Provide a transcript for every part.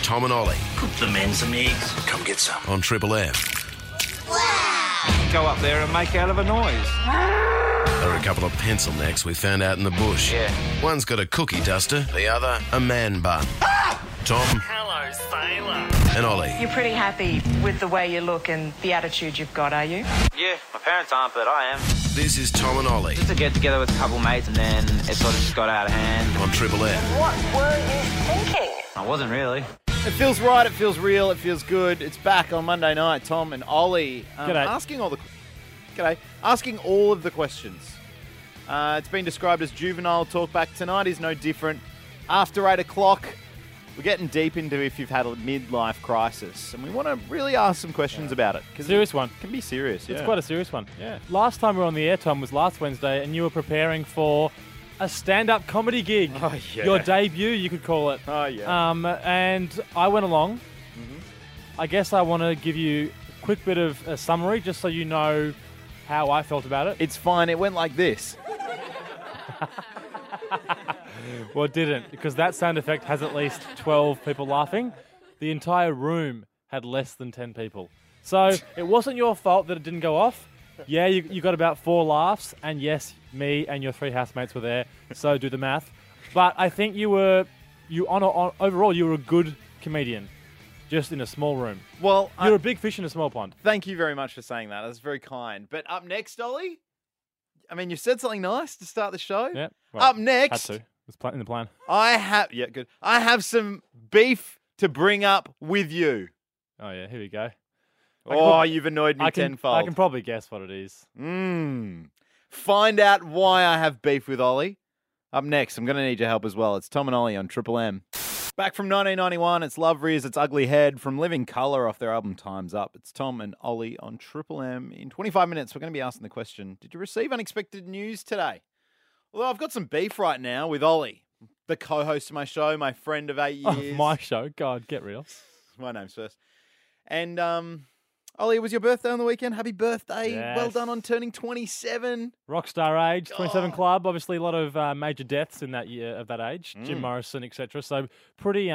Tom and Ollie Put the men some eggs. Come get some. on Triple M. Go up there and make out of a noise. There are a couple of pencil necks we found out in the bush. Yeah. One's got a cookie duster, the other a man bun. Tom Hello, sailor. and Ollie. You're pretty happy with the way you look and the attitude you've got, are you? Yeah, my parents aren't, but I am. This is Tom and Ollie Just to get together with a couple mates and then it sort of just got out of hand. on Triple M. What were you thinking? I wasn't really. It feels right, it feels real, it feels good. It's back on Monday night, Tom and Ollie. G'day. Asking all of the questions. It's been described as juvenile talkback. Tonight is no different. After 8 o'clock, we're getting deep into if you've had a midlife crisis. And we want to really ask some questions about it. 'Cause Serious one. it can be serious, yeah. It's quite a serious one. Yeah. Last time we were on the air, Tom, was last Wednesday, and you were preparing for a stand-up comedy gig. Oh, yeah. Your debut, you could call it. Oh, yeah. And I went along. Mm-hmm. I guess I want to give you a quick bit of a summary, just so you know how I felt about it. It's fine. It went like this. Well, it didn't, because that sound effect has at least 12 people laughing. The entire room had less than 10 people. So it wasn't your fault that it didn't go off. Yeah, you got about 4 laughs, and yes, me and your 3 housemates were there, so do the math. But I think overall, you were a good comedian, just in a small room. Well, You're a big fish in a small pond. thank you very much for saying that. That's very kind. But up next, Ollie, I mean, you said something nice to start the show. Yeah. Up Had next, to. It's in the plan. I have some beef to bring up with you. Oh, yeah, here we go. You've annoyed me tenfold. I can probably guess what it is. Find out why I have beef with Ollie. Up next, I'm going to need your help as well. It's Tom and Ollie on Triple M. Back from 1991, it's Love Rears Its Ugly Head from Living Colour off their album Time's Up. It's Tom and Ollie on Triple M. In 25 minutes, we're going to be asking the question, did you receive unexpected news today? Although I've got some beef right now with Ollie, the co-host of my show, my friend of 8 years. Oh, my show. God, get real. My name's first. And Ollie, it was your birthday on the weekend. Happy birthday. Yes. Well done on turning 27. Rockstar age, 27 Oh. club. Obviously, a lot of major deaths in that year of that age. Jim Morrison, etc. So pretty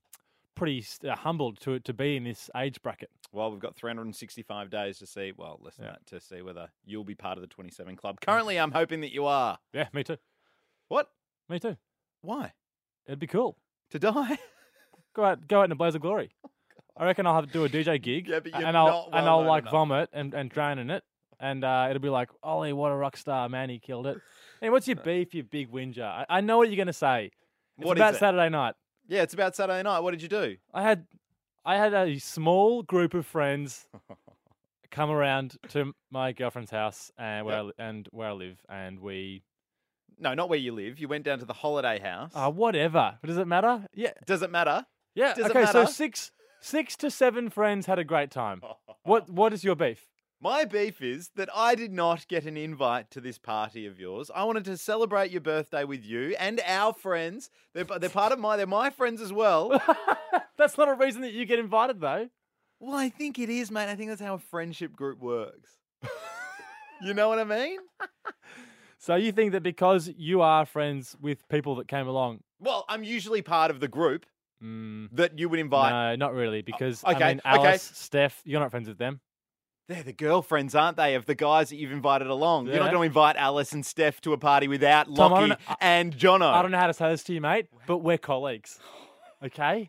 humbled to be in this age bracket. Well, we've got 365 days to see, less than that, to see whether you'll be part of the 27 club. Currently, I'm hoping that you are. Yeah, me too. What? Me too. Why? It'd be cool. To die? Go out in a blaze of glory. I reckon I'll have to do a DJ gig, Yeah, but you're and not I'll well-known like enough. vomit and drown in it, and it'll be like, Ollie, what a rock star, man, he killed it. Hey, what's your beef, you big whinger? I know what you're gonna say. It's What is about it? Saturday night. Yeah, it's about Saturday night. What did you do? I had a small group of friends come around to my girlfriend's house and where I live, and we No, not where you live. You went down to the holiday house. whatever. Does it matter? Yeah, Does it matter? yeah. Does it okay, so matter? 6 to 7 friends had a great time. What is your beef? My beef is that I did not get an invite to this party of yours. I wanted to celebrate your birthday with you and our friends. They're my friends as well. That's not a reason that you get invited, though. Well, I think it is, mate. I think that's how a friendship group works. You know what I mean? So you think that because you are friends with people that came along? Well, I'm usually part of the group that you would invite. No, not really, because Okay, I mean, okay. Alice, Steph, you're not friends with them. They're the girlfriends, aren't they, of the guys that you've invited along? You're not Yeah. going to invite Alice and Steph to a party without Tom, I Lockie don't know- and Jono. I don't know how to say this to you, mate, but we're colleagues. Okay?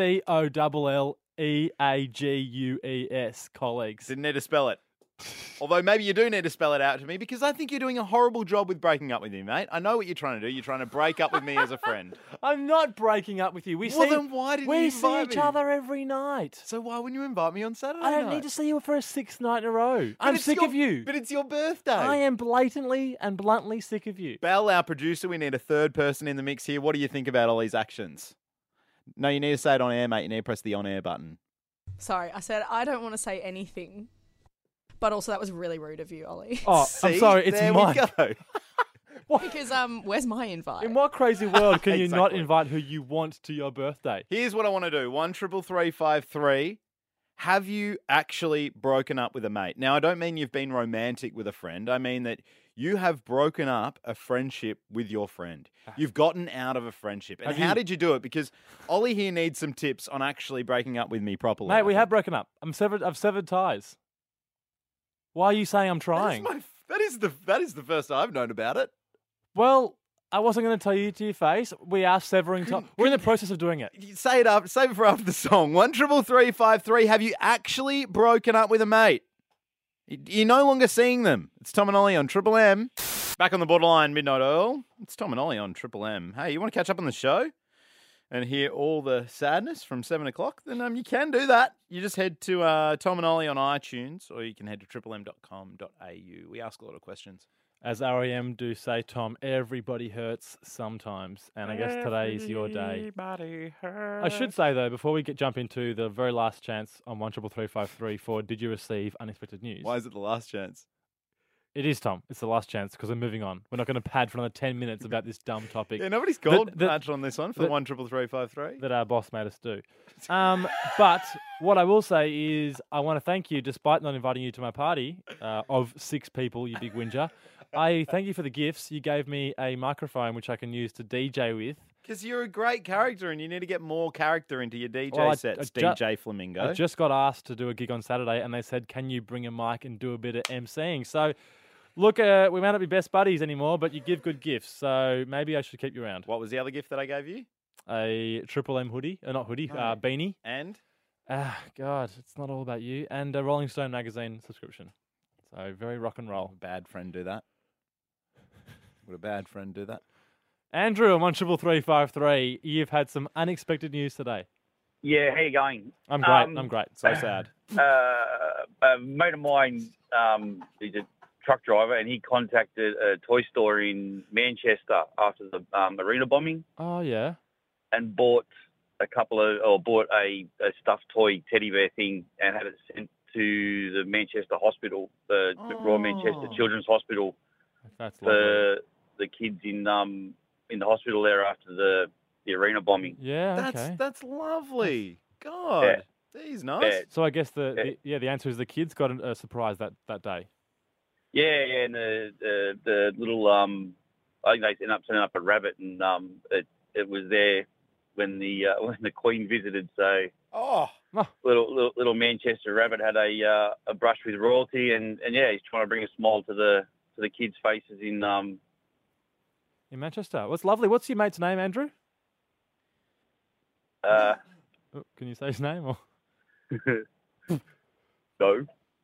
COLLEAGUES, colleagues. Didn't need to spell it. Although maybe you do need to spell it out to me because I think you're doing a horrible job with breaking up with me, mate. I know what you're trying to do. You're trying to break up with me as a friend. I'm not breaking up with you. Then why didn't you we invite see each me? other every night. So why wouldn't you invite me on Saturday I don't night? need to see you for a 6th night in a row. But I'm it's sick your- of you. But it's your birthday. I am blatantly and bluntly sick of you. Bell, our producer, we need a third person in the mix here. What do you think about Ollie's actions? No, you need to say it on air, mate. You need to press the on air button. Sorry, I said I don't want to say anything. But also, that was really rude of you, Ollie. Oh, See? I'm sorry, it's there mine. we go. Because where's my invite? In what crazy world can you not Exactly. invite who you want to your birthday? Here's what I want to do. 1 3 3 5 3. Have you actually broken up with a mate? Now, I don't mean you've been romantic with a friend. I mean that you have broken up a friendship with your friend. You've gotten out of a friendship. And how did you do it? Because Ollie here needs some tips on actually breaking up with me properly. Mate, we have broken up. I've severed ties. Why are you saying I'm trying? That is the first I've known about it. Well, I wasn't going to tell you to your face. We are severing ties. We're in the process of doing it. Say it for after the song. 133353. Have you actually broken up with a mate? You're no longer seeing them. It's Tom and Ollie on Triple M. Back on the borderline, Midnight Oil. It's Tom and Ollie on Triple M. Hey, you want to catch up on the show and hear all the sadness from 7 o'clock? Then you can do that. You just head to Tom and Ollie on iTunes, or you can head to triplem.com.au. We ask a lot of questions. As REM do say, Tom, everybody hurts sometimes. And I guess today is your day. Everybody hurts. I should say, though, before we jump into the very last chance on 133353 for Did You Receive Unexpected News? Why is it the last chance? It is, Tom. It's the last chance because we're moving on. We're not going to pad for another 10 minutes about this dumb topic. Yeah, nobody's called match on this one for the 133353. That our boss made us do. But what I will say is I want to thank you, despite not inviting you to my party of 6 people, you big whinger. I thank you for the gifts. You gave me a microphone which I can use to DJ with. Because you're a great character and you need to get more character into your DJ sets, DJ Flamingo. I just got asked to do a gig on Saturday and they said, can you bring a mic and do a bit of MCing? So, look, we may not be best buddies anymore, but you give good gifts. So maybe I should keep you around. What was the other gift that I gave you? A Triple M hoodie. Beanie. And? God, it's not all about you. And a Rolling Stone magazine subscription. So very rock and roll. Bad friend do that. Would a bad friend do that? Andrew on 133353, you've had some unexpected news today. Yeah, how you going? I'm great. I'm great. So sad. A mate of mine, he's a truck driver, and he contacted a toy store in Manchester after the arena bombing. Oh yeah. And bought a stuffed toy teddy bear thing and had it sent to the Manchester Hospital, the Royal Manchester Children's Hospital. That's for the kids in the hospital there after the arena bombing. Yeah, that's lovely. God, he's nice. Yeah. So I guess the answer is the kids got a surprise that day. Yeah, and the little I think they ended up sending up a rabbit, and it was there when the Queen visited. So little Manchester rabbit had a brush with royalty, and he's trying to bring a smile to the kids' faces in Manchester. What's lovely. What's your mate's name, Andrew? Can you say his name? Or? No.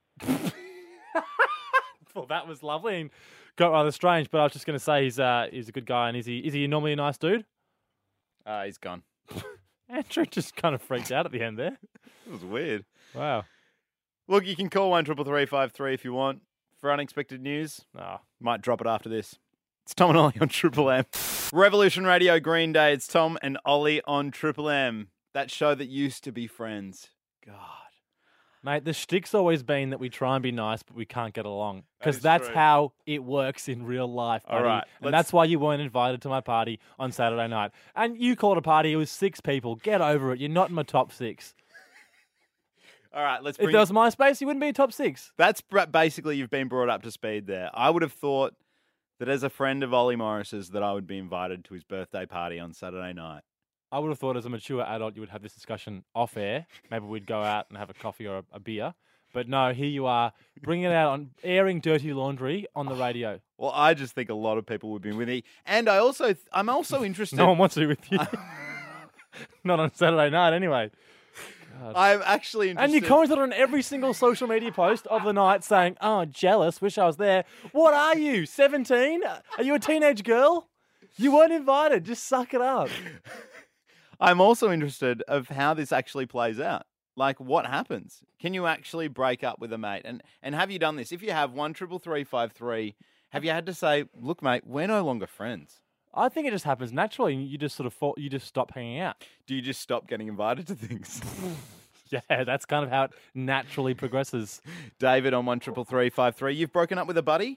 Well, that was lovely and got rather strange. But I was just going to say he's a good guy, and is he normally a nice dude? He's gone. Andrew just kind of freaked out at the end there. It was weird. Wow. Look, you can call 133353 if you want for unexpected news. Might drop it after this. It's Tom and Ollie on Triple M. Revolution Radio, Green Day. It's Tom and Ollie on Triple M. That show that used to be friends. God. Mate, the shtick's always been that we try and be nice, but we can't get along. Because that's how it works in real life, buddy. All right. And that's why you weren't invited to my party on Saturday night. And you called a party, it was 6 people. Get over it. You're not in my top 6. All right, If there was MySpace, you wouldn't be in top 6. That's basically you've been brought up to speed there. I would have thought that as a friend of Ollie Morris's that I would be invited to his birthday party on Saturday night. I would have thought as a mature adult you would have this discussion off air. Maybe we'd go out and have a coffee or a beer. But no, here you are, bringing it out on airing dirty laundry on the radio. Well, I just think a lot of people would be with me. And I'm also interested. No one wants to be with you. Not on Saturday night anyway. God. I'm actually interested. And you commented on every single social media post of the night saying, oh, jealous, wish I was there. What are you, 17? Are you a teenage girl? You weren't invited. Just suck it up. I'm also interested of how this actually plays out. Like, what happens? Can you actually break up with a mate? And have you done this? If you have 133353, have you had to say, look, mate, we're no longer friends? I think it just happens naturally. You just sort of you just stop hanging out. Do you just stop getting invited to things? Yeah, that's kind of how it naturally progresses. David on 133353, you've broken up with a buddy?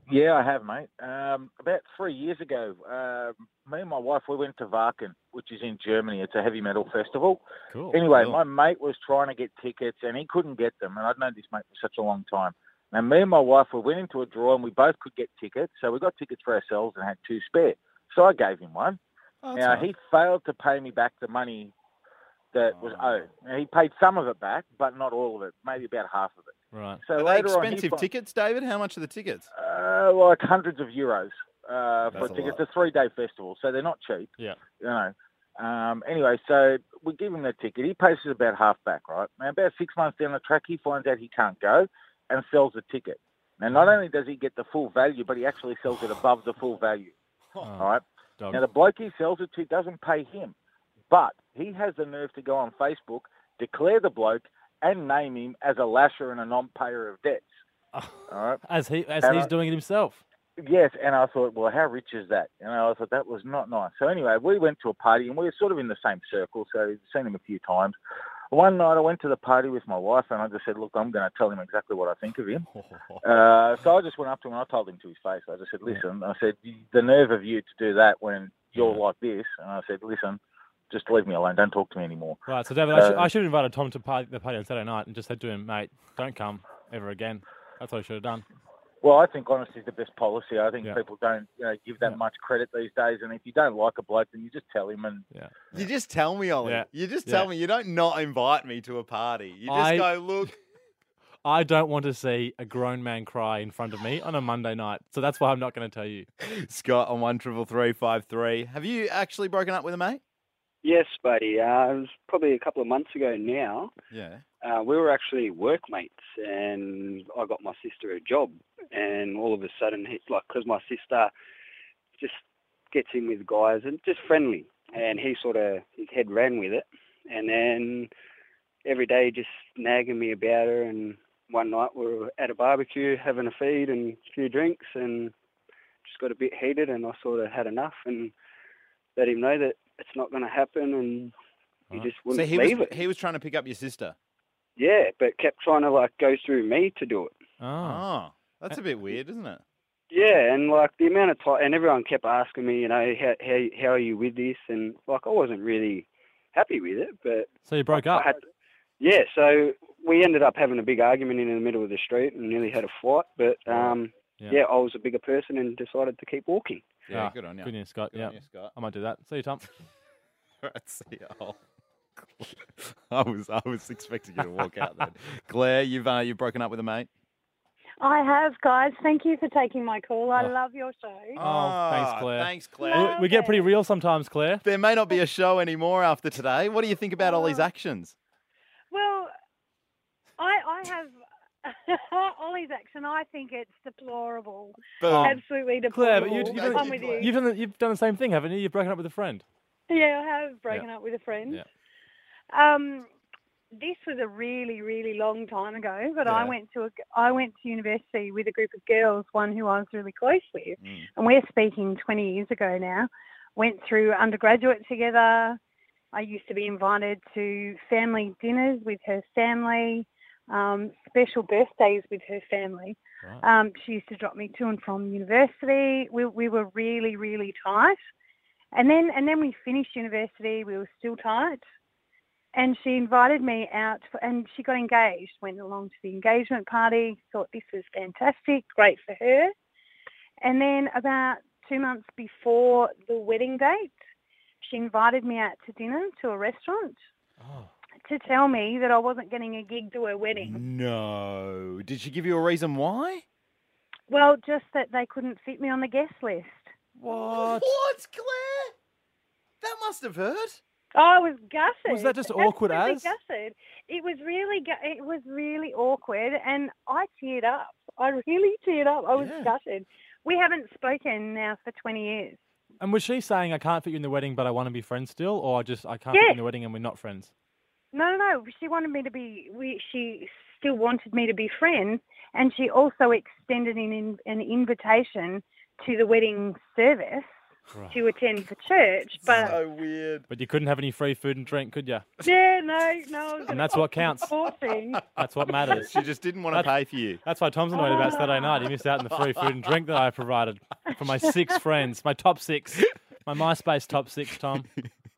Yeah, I have, mate. About 3 years ago, me and my wife, we went to Wacken, which is in Germany. It's a heavy metal festival. Cool. Anyway, Cool. my mate was trying to get tickets, and he couldn't get them. And I'd known this mate for such a long time. And me and my wife, we went into a draw, and we both could get tickets. So we got tickets for ourselves and had 2 spare. So I gave him one. Oh, that's Now, all right. he failed to pay me back the money that was owed. Now, he paid some of it back, but not all of it, maybe about half of it. Right. So Are they later on, expensive tickets, David? How much are the tickets? like hundreds of euros for That's a a ticket. lot. It's a 3-day festival, so they're not cheap. Yeah. You know. Anyway, so we give him the ticket. He pays us about half back, right? Now, about 6 months down the track, he finds out he can't go and sells the ticket. Now, not only does he get the full value, but he actually sells it above the full value. All right? Dog. Now, the bloke he sells it to doesn't pay him, but he has the nerve to go on Facebook, declare the bloke, and name him as a lasher and a non-payer of debts. All right? As And he's doing it himself. Yes, and I thought, well, how rich is that? You know, I thought that was not nice. So anyway, we went to a party, and we were sort of in the same circle, so we've seen him a few times. One night I went to the party with my wife, and I just said, look, I'm going to tell him exactly what I think of him. So I just went up to him, and I told him to his face. I just said, listen, I said, the nerve of you to do that when you're like this. And I said, listen, just leave me alone. Don't talk to me anymore. Right, so David, I should have invited Tom to the party on Saturday night and just said to him, mate, don't come ever again. That's what I should have done. Well, I think honesty is the best policy. I think Yeah. people don't give that much credit these days. And if you don't like a bloke, then you just tell him. And You just tell me, Ollie. Yeah. You just tell Yeah. me. You don't not invite me to a party. You just I- go, look. I don't want to see a grown man cry in front of me on a Monday night, so that's why I'm not going to tell you. Scott on 133353. Have you actually broken up with a mate? Yes, buddy. It was probably a couple of months ago now. Yeah. We were actually workmates, and I got my sister a job. And all of a sudden, because my sister just gets in with guys and just friendly, and he his head ran with it. And then every day just nagging me about her. And one night we were at a barbecue having a feed and a few drinks, and just got a bit heated, and I sort of had enough and let him know that it's not going to happen, and he just So wouldn't he leave was it. he was trying to pick up your sister. Yeah, but kept trying to go through me to do it. Oh, that's a bit weird, isn't it? Yeah, and the amount of time, and everyone kept asking me, how are you with this? And I wasn't really happy with it, but So you broke up? yeah, so we ended up having a big argument in the middle of the street and nearly had a fight. But Yeah. I was a bigger person and decided to keep walking. Yeah, good on you. Good news, Scott. Good Yeah, on you, Scott. I might do that. See you, Tom. Right, see you. Oh. I was expecting you to walk out then. Claire, you've broken up with a mate. I have, guys. Thank you for taking my call. I love your show. Oh, thanks, Claire. Thanks, Claire. We get pretty real sometimes, Claire. There may not be a show anymore after today. What do you think about Ollie's actions? Well, I have Ollie's action. I think it's deplorable. Boom. Absolutely Claire, deplorable. but I'm with you. you've done the same thing, haven't you? You've broken up with a friend. Yeah, I have broken up with a friend. Yeah. This was a really, really long time ago, but Yeah. I went to university with a group of girls, one who I was really close with, and we're speaking 20 years ago now. Went through undergraduate together. I used to be invited to family dinners with her family, special birthdays with her family. Right. She used to drop me to and from university. We were really, really tight. And then we finished university. We were still tight. And she invited me out, and she got engaged, went along to the engagement party, thought this was fantastic, great for her. And then about 2 months before the wedding date, she invited me out to dinner to a restaurant to tell me that I wasn't getting a gig to her wedding. No. Did she give you a reason why? Well, just that they couldn't fit me on the guest list. What? What, Claire? That must have hurt. I was gutted. Was that just awkward Absolutely as? Gutted. It was really awkward, and I teared up. I really teared up. I was gutted. We haven't spoken now for 20 years. And was she saying, I can't fit you in the wedding, but I want to be friends still? Or I can't fit you in the wedding and we're not friends? No. She wanted me to be. She still wanted me to be friends, and she also extended an invitation to the wedding service to attend for church. But So weird. But you couldn't have any free food and drink, could you? yeah, no. And that's what counts. Forcing. That's what matters. She just didn't want to pay for you. That's why Tom's annoyed about Saturday night. He missed out on the free food and drink that I provided for my 6 friends, my top 6, my MySpace top 6, Tom.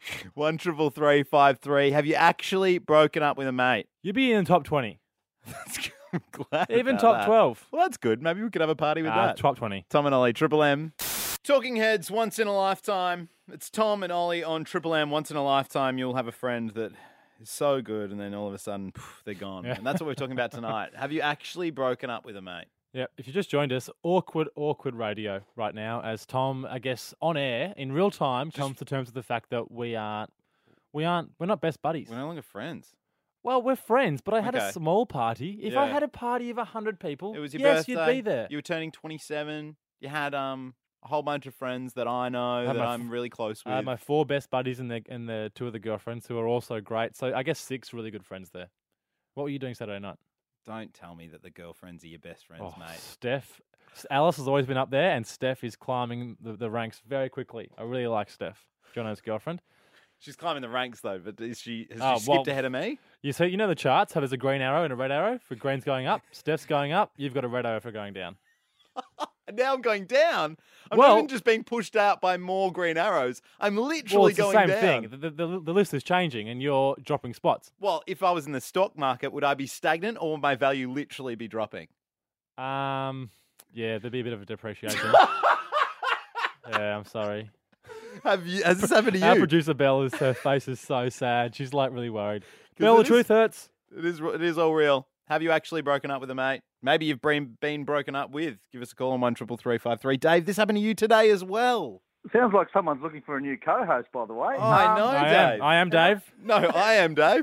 13353. Have you actually broken up with a mate? You'd be in the top 20. I'm glad Even about top that. 12. Well, that's good. Maybe we could have a party with that. Top 20. Tom and Ollie, Triple M. Talking Heads, once in a lifetime. It's Tom and Ollie on Triple M. Once in a lifetime, you'll have a friend that is so good, and then all of a sudden, they're gone. Yeah. And that's what we're talking about tonight. Have you actually broken up with a mate? Yeah, if you just joined us, awkward radio right now as Tom, I guess, on air, in real time, comes to terms with the fact that we're not best buddies. We're no longer friends. Well, we're friends, but I had Okay. a small party. If I Yeah. had a party of 100 people, It was your yes, birthday. you'd be there. You were turning 27. You had a whole bunch of friends that I know had that my I'm really close with. I had my 4 best buddies and the 2 of the girlfriends who are also great. So I guess 6 really good friends there. What were you doing Saturday night? Don't tell me that the girlfriends are your best friends, mate. Steph. Alice has always been up there, and Steph is climbing the ranks very quickly. I really like Steph, Jono's girlfriend. She's climbing the ranks though, but has she Oh, skipped ahead of me? You see, you know the charts, how there's a green arrow and a red arrow for green's going up, Steph's going up, you've got a red arrow for going down. And now I'm going down. I'm Well- not even just being pushed out by more green arrows. I'm Well, literally it's the going same down. thing. The list is changing, and you're dropping spots. Well, if I was in the stock market, would I be stagnant or would my value literally be dropping? Yeah, there'd be a bit of a depreciation. Yeah, I'm sorry. Has this happened to you? Our producer Belle, her face is so sad. She's like really worried. Belle, the truth hurts. It is all real. Have you actually broken up with a mate? Maybe you've been broken up with. Give us a call on 13353. Dave, this happened to you today as well. Sounds like someone's looking for a new co-host, by the way. Oh, I know, Dave. I am Dave. No, I am Dave.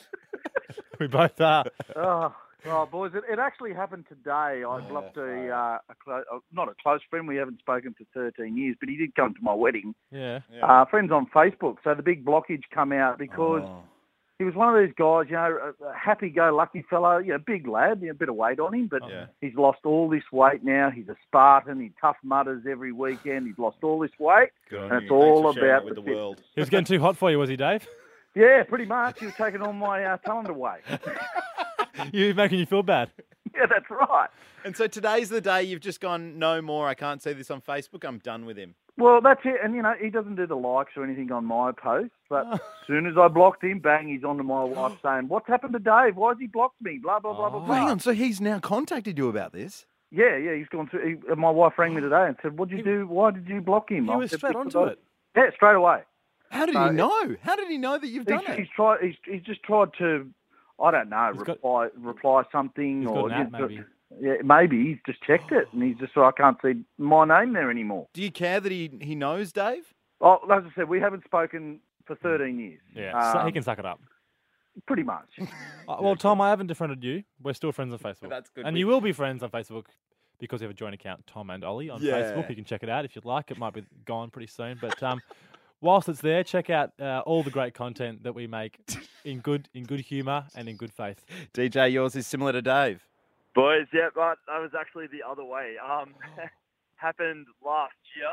We both are. Oh, boys, it actually happened today. I'd love to, not a close friend, we haven't spoken for 13 years, but he did come to my wedding. Yeah. Friends on Facebook. So the big blockage come out because he was one of these guys, a happy-go-lucky fellow, big lad, a bit of weight on him, but he's lost all this weight now. He's a Spartan. He tough mutters every weekend. He's lost all this weight, and it's all about the world. He was getting too hot for you, was he, Dave? Yeah, pretty much. He was taking all my talent away. You're making you feel bad. Yeah, that's right. And so today's the day you've just gone, no more, I can't see this on Facebook, I'm done with him. Well, that's it. And, he doesn't do the likes or anything on my posts. But as soon as I blocked him, bang, he's on to my wife saying, what's happened to Dave? Why has he blocked me? Blah, blah, blah, blah, blah. Hang on, so he's now contacted you about this? Yeah, he's gone through. My wife rang me today and said, what'd you do? Why did you block him? He was straight onto it. Yeah, straight away. How did he know? How did he know that you've done it? He's just tried to, I don't know, reply something. He's or got an app, maybe. Yeah, maybe he's just checked it and he's just I can't see my name there anymore. Do you care that he knows, Dave? Oh, as I said, we haven't spoken for 13 years. Yeah, so he can suck it up. Pretty much. Well, Tom, I haven't defriended you. We're still friends on Facebook. That's good. And you will be friends on Facebook because we have a joint account, Tom and Ollie, on Yeah. Facebook. You can check it out if you'd like. It might be gone pretty soon. But whilst it's there, check out all the great content that we make in good humour and in good faith. DJ, yours is similar to Dave. Boys, yeah, but that was actually the other way. Happened last year.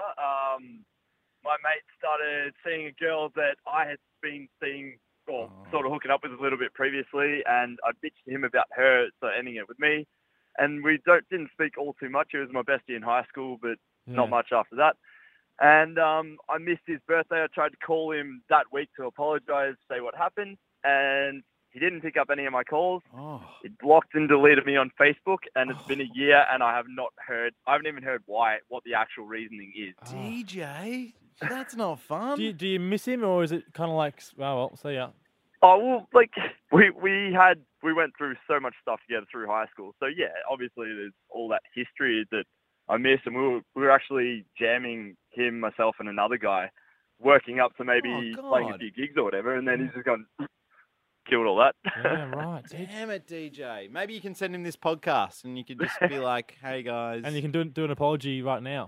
My mate started seeing a girl that I had been seeing or sort of hooking up with a little bit previously, and I bitched to him about her, so ending it with me. And we didn't speak all too much. He was my bestie in high school, but not much after that. And I missed his birthday. I tried to call him that week to apologise, say what happened, and he didn't pick up any of my calls. He blocked and deleted me on Facebook, and it's been a year, and I haven't even heard what the actual reasoning is. DJ, that's not fun. Do you miss him, or is it kind of like, well, see ya? Oh, well, like, we went through so much stuff together through high school. So, yeah, obviously there's all that history that I miss, and we were actually jamming him, myself, and another guy, working up to maybe playing a few gigs or whatever, and then he's just gone, killed all that. Yeah, right. Damn it, DJ. Maybe you can send him this podcast, and you could just be like, hey, guys. And you can do an apology right now.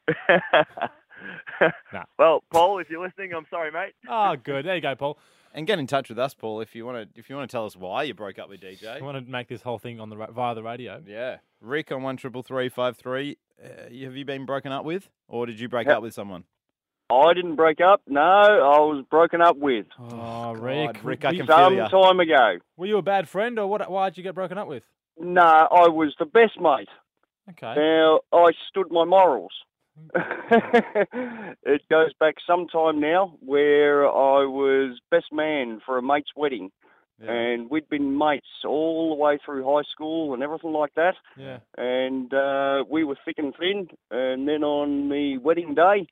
Nah. Well, Paul, if you're listening, I'm sorry, mate. Oh, good. There you go, Paul. And get in touch with us, Paul, if you want to tell us why you broke up with DJ. I want to make this whole thing on via the radio. Yeah. Rick on 13353. Have you been broken up with, or did you break up with someone? I didn't break up. No, I was broken up with. Oh, Rick. God, Rick, I can feel you. Some time ago. Were you a bad friend, or what? Why'd you get broken up with? No, I was the best mate. Okay. Now, I stood my morals. It goes back some time now where I was best man for a mate's wedding. Yeah. And we'd been mates all the way through high school and everything like that. Yeah. And we were thick and thin. And then on the wedding day,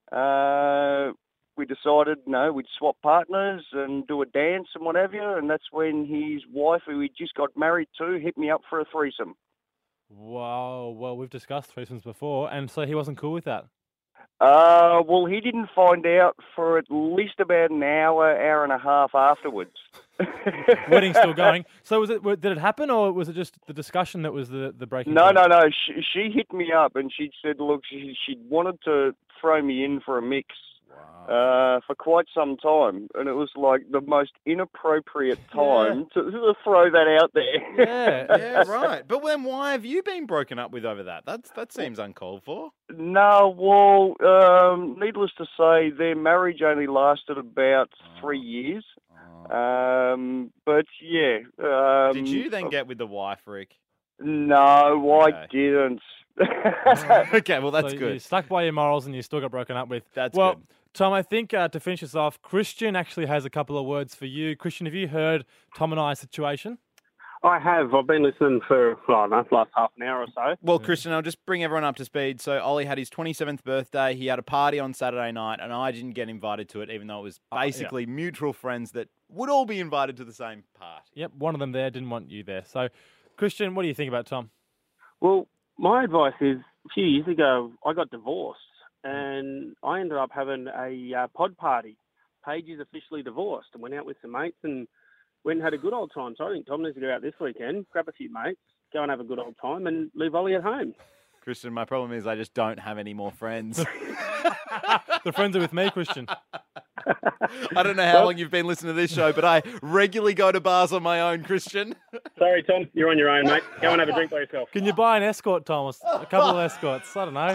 we decided, we'd swap partners and do a dance and what have you. And that's when his wife, who he just got married to, hit me up for a threesome. Wow. Well, we've discussed threesomes before, and so he wasn't cool with that. Well, he didn't find out for at least about an hour and a half afterwards. Wedding's still going. So did it happen, or was it just the discussion that was the breaking No. point? She hit me up and she said, look, she wanted to throw me in for a mix for quite some time. And it was like the most inappropriate time to throw that out there. Yeah, right. But then why have you been broken up with over that? That seems uncalled for. No, well, needless to say, their marriage only lasted about 3 years. But yeah. Did you then get with the wife, Rick? No, I didn't. Okay, well, that's So good. you stuck by your morals and you still got broken up with. That's well, good. Tom, I think to finish this off, Christian actually has a couple of words for you. Christian, have you heard Tom and I's situation? I have. I've been listening for, last half an hour or so. Well, Christian, I'll just bring everyone up to speed. So Ollie had his 27th birthday. He had a party on Saturday night, and I didn't get invited to it, even though it was basically mutual friends that would all be invited to the same party. Yep, one of them there didn't want you there. So, Christian, what do you think about Tom? Well, my advice is, a few years ago, I got divorced, and I ended up having a pod party. Paige is officially divorced, and went out with some mates and went and had a good old time. So I think Tom needs to go out this weekend, grab a few mates, go and have a good old time, and leave Ollie at home. Christian, my problem is I just don't have any more friends. The friends are with me, Christian. I don't know how long you've been listening to this show, but I regularly go to bars on my own, Christian. Sorry, Tom, you're on your own, mate. Go and have a drink by yourself. Can you buy an escort, Thomas? A couple of escorts. I don't know.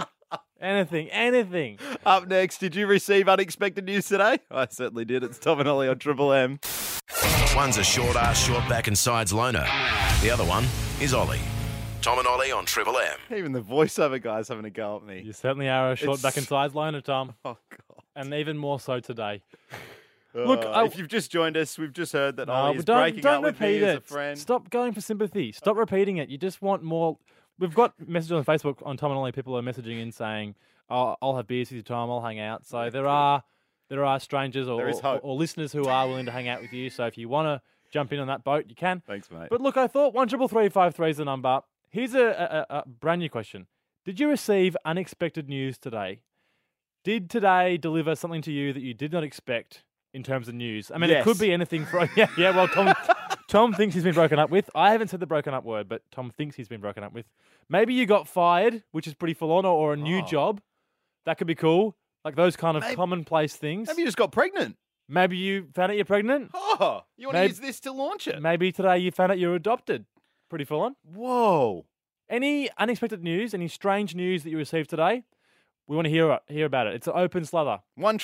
Anything. Up next, did you receive unexpected news today? I certainly did. It's Tom and Ollie on Triple M. One's a short ass, short back and sides loner. The other one is Ollie. Tom and Ollie on Triple M. Even the voiceover guy's having a go at me. You certainly are a short back and sides loner, Tom. Oh, God. And even more so today. Look, if you've just joined us, we've just heard that Ollie is breaking up with me as a friend. Stop going for sympathy. Stop repeating it. You just want more. We've got messages on Facebook on Tom and Ollie. People are messaging in saying, I'll have beers with you, Tom. I'll hang out. So there are strangers or listeners who are willing to hang out with you. So if you want to jump in on that boat, you can. Thanks, mate. But look, I thought 133353 is the number. Here's a brand new question. Did you receive unexpected news today? Did today deliver something to you that you did not expect in terms of news? I mean, Yes. it could be anything from... Yeah, well, Tom thinks he's been broken up with. I haven't said the broken up word, but Tom thinks he's been broken up with. Maybe you got fired, which is pretty full on, or a new job. That could be cool. Like those kind of commonplace things. Maybe you just got pregnant. Maybe you found out you're pregnant. Oh, you want to use this to launch it? Maybe today you found out you're adopted. Pretty full on. Whoa. Any unexpected news, any strange news that you received today? We want to hear about it. It's an open slather.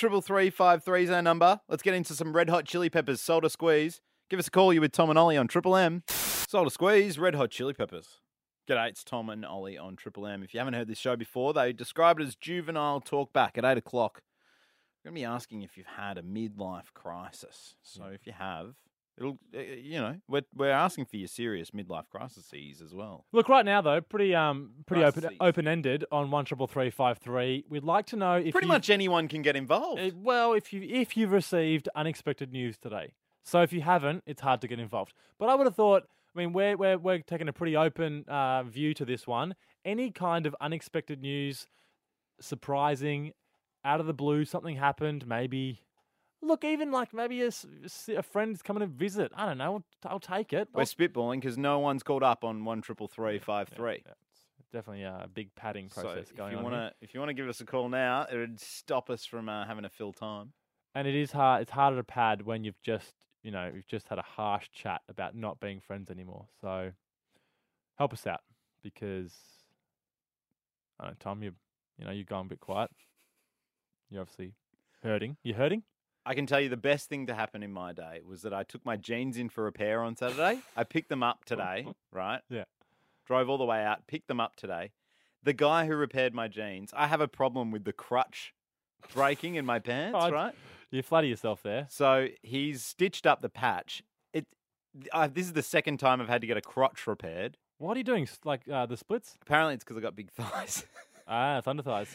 133353 is our number. Let's get into some Red Hot Chili Peppers, Soul to Squeeze. Give us a call. You with Tom and Ollie on Triple M. Soul to Squeeze, Red Hot Chili Peppers. G'day, it's Tom and Ollie on Triple M. If you haven't heard this show before, they describe it as juvenile talk back at 8 o'clock. I'm going to be asking if you've had a midlife crisis. So if you have, it'll, we're asking for your serious midlife crises as well. Look, right now though, pretty open-ended on 133353. We'd like to know if pretty much anyone can get involved. If you've received unexpected news today. So if you haven't, it's hard to get involved. But I would have thought, I mean, we're taking a pretty open view to this one. Any kind of unexpected news, surprising, out of the blue, something happened, maybe. Look, even like maybe a friend's coming to visit. I don't know. I'll take it. We're spitballing because no one's called up on 133353. Yeah, it's definitely a big padding process so going on here. If you want to give us a call now, it would stop us from having to fill time. And it is hard. It's harder to pad when you've just had a harsh chat about not being friends anymore. So help us out because I don't know, Tom, you've gone a bit quiet. You're obviously Hurting. You hurting? I can tell you the best thing to happen in my day was that I took my jeans in for repair on Saturday. I picked them up today, right? Yeah. Drove all the way out, picked them up today. The guy who repaired my jeans, I have a problem with the crutch breaking in my pants, right? You flatter yourself there. So he's stitched up the patch. This is the second time I've had to get a crotch repaired. What are you doing? Like the splits? Apparently it's because I got big thighs. Thunder thighs.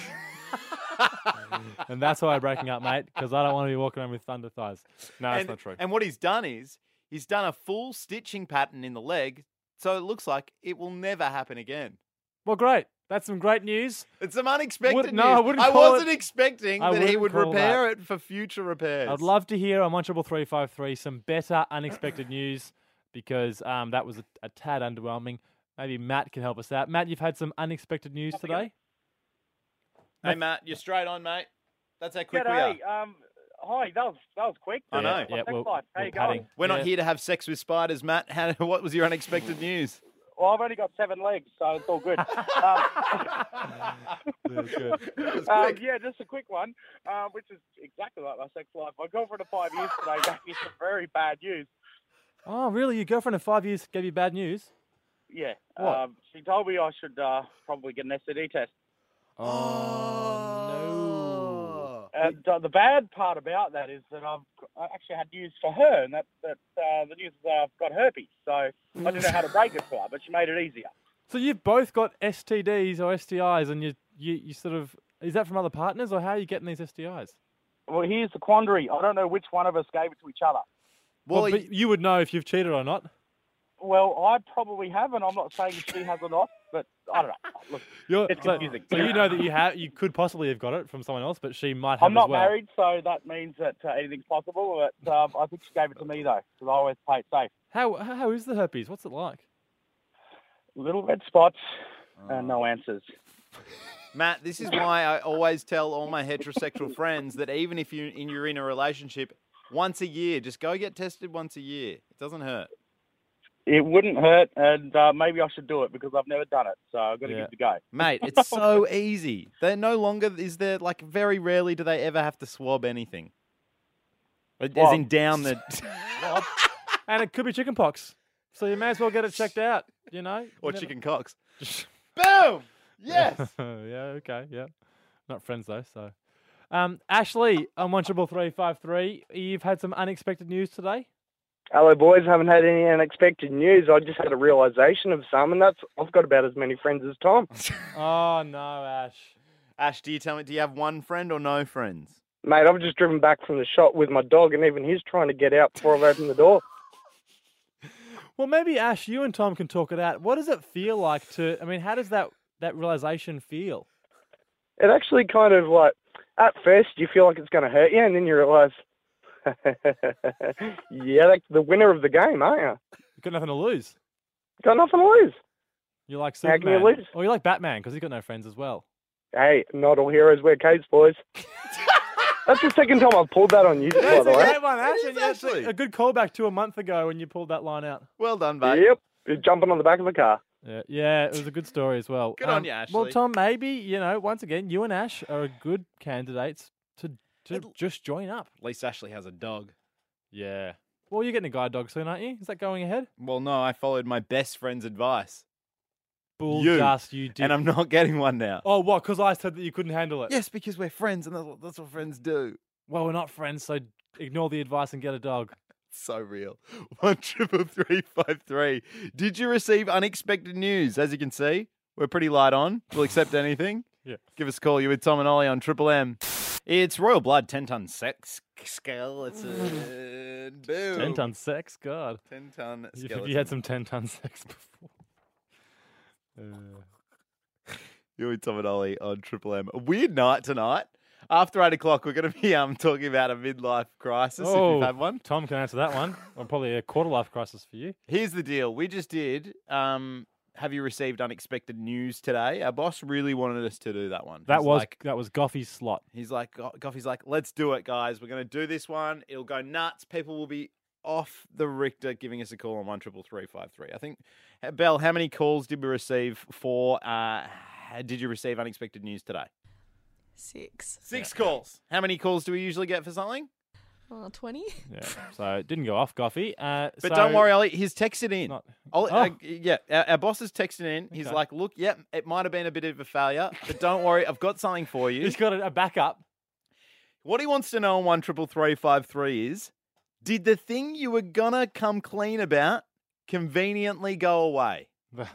And that's why I'm breaking up, mate, because I don't want to be walking around with thunder thighs. No, that's not true. And what he's done is he's done a full stitching pattern in the leg, so it looks like it will never happen again. Well, great. That's some great news. It's some unexpected news. I wasn't expecting that he would repair it for future repairs. I'd love to hear on 13353 some better unexpected news because that was a tad underwhelming. Maybe Matt can help us out. Matt, you've had some unexpected news today? Hey, Matt, you're straight on, mate. That's how quick we are. G'day. Hi, that was quick. I know. Yeah, how you going? We're not here to have sex with spiders, Matt. What was your unexpected news? Well, I've only got 7 legs, so it's all good. Yeah, just a quick one, which is exactly like my sex life. My girlfriend of 5 years today gave me some very bad news. Oh, really? Your girlfriend of 5 years gave you bad news? Yeah. What? She told me I should probably get an STD test. Oh, no. And the bad part about that is that I actually had news for her, and that the news is that I've got herpes. So I didn't know how to break it for her, but she made it easier. So you've both got STDs or STIs, and you sort of, is that from other partners, or how are you getting these STIs? Well, here's the quandary. I don't know which one of us gave it to each other. Well, but you would know if you've cheated or not. Well, I probably haven't. I'm not saying she has or not, but I don't know. Look, it's confusing. So you know that you could possibly have got it from someone else, but she might have. I'm not as well. married, so that means that anything's possible. But I think she gave it to me though, because I always play it safe. How is the herpes? What's it like? Little red spots and no answers. Matt, this is why I always tell all my heterosexual friends that even if you're in a relationship, once a year, just go get tested once a year. It doesn't hurt. It wouldn't hurt, and maybe I should do it because I've never done it, so I've got to give it a go. Mate, it's so easy. They're no longer, very rarely do they ever have to swab anything. As in down the... And it could be chickenpox, so you may as well get it checked out, you know? Or chicken cocks. Boom! Yes! Yeah, okay, yeah. Not friends, though, so... Ashley, on 13353, you've had some unexpected news today? Hello, boys. Haven't had any unexpected news. I just had a realisation of some, and that's I've got about as many friends as Tom. Oh, no, Ash. Ash, do you have one friend or no friends? Mate, I've just driven back from the shop with my dog, and even he's trying to get out before I've opened the door. Well, maybe, Ash, you and Tom can talk it out. What does it feel like how does that realisation feel? It actually kind of at first you feel like it's going to hurt you, and then you realise, yeah, that's the winner of the game, aren't you? You've got nothing to lose. Got nothing to lose. You're like How Superman. can you lose? Or you're like Batman because he's got no friends as well. Hey, not all heroes wear capes, boys. That's the second time I've pulled that on you, by That's the a way. great one, Ash. And that's a good callback to a month ago when you pulled that line out. Well done, mate. Yep, you're jumping on the back of the car. Yeah, it was a good story as well. Good on you, Ashley. Well, Tom, maybe, once again, you and Ash are good candidates to just join up. At least Ashley has a dog. Yeah. Well, you're getting a guide dog soon, aren't you? Is that going ahead? Well, no, I followed my best friend's advice. Bull dust, you did. And I'm not getting one now. Oh, what? Because I said that you couldn't handle it? Yes, because we're friends and that's what friends do. Well, we're not friends, so ignore the advice and get a dog. So real. 13353. Did you receive unexpected news? As you can see, we're pretty light on. We'll accept anything. Yeah. Give us a call. You're with Tom and Ollie on Triple M. It's Royal Blood 10-ton sex skeleton. Boom. 10-ton sex? God. 10-ton skeleton. Have you had some 10-ton sex before? You're with Tom and Ollie on Triple M. A weird night tonight. After 8 o'clock, we're going to be talking about a midlife crisis, if you've had one. Tom can answer that one. Or probably a quarter-life crisis for you. Here's the deal. We just did, have you received unexpected news today? Our boss really wanted us to do that one. That was Goffy's slot. He's like, Goffy's like, let's do it, guys. We're going to do this one. It'll go nuts. People will be off the Richter giving us a call on 13353. I think, Belle, how many calls did we receive for, did you receive unexpected news today? 6. 6 calls. How many calls do we usually get for something? 20. Yeah. So it didn't go off, Goffy. But So- don't worry, Ollie. He's texted in. Oh. Yeah, our boss has texted in. He's Okay. like, look, yep, it might have been a bit of a failure, but don't worry, I've got something for you. He's got a backup. What he wants to know on 133353 is, did the thing you were gonna come clean about conveniently go away?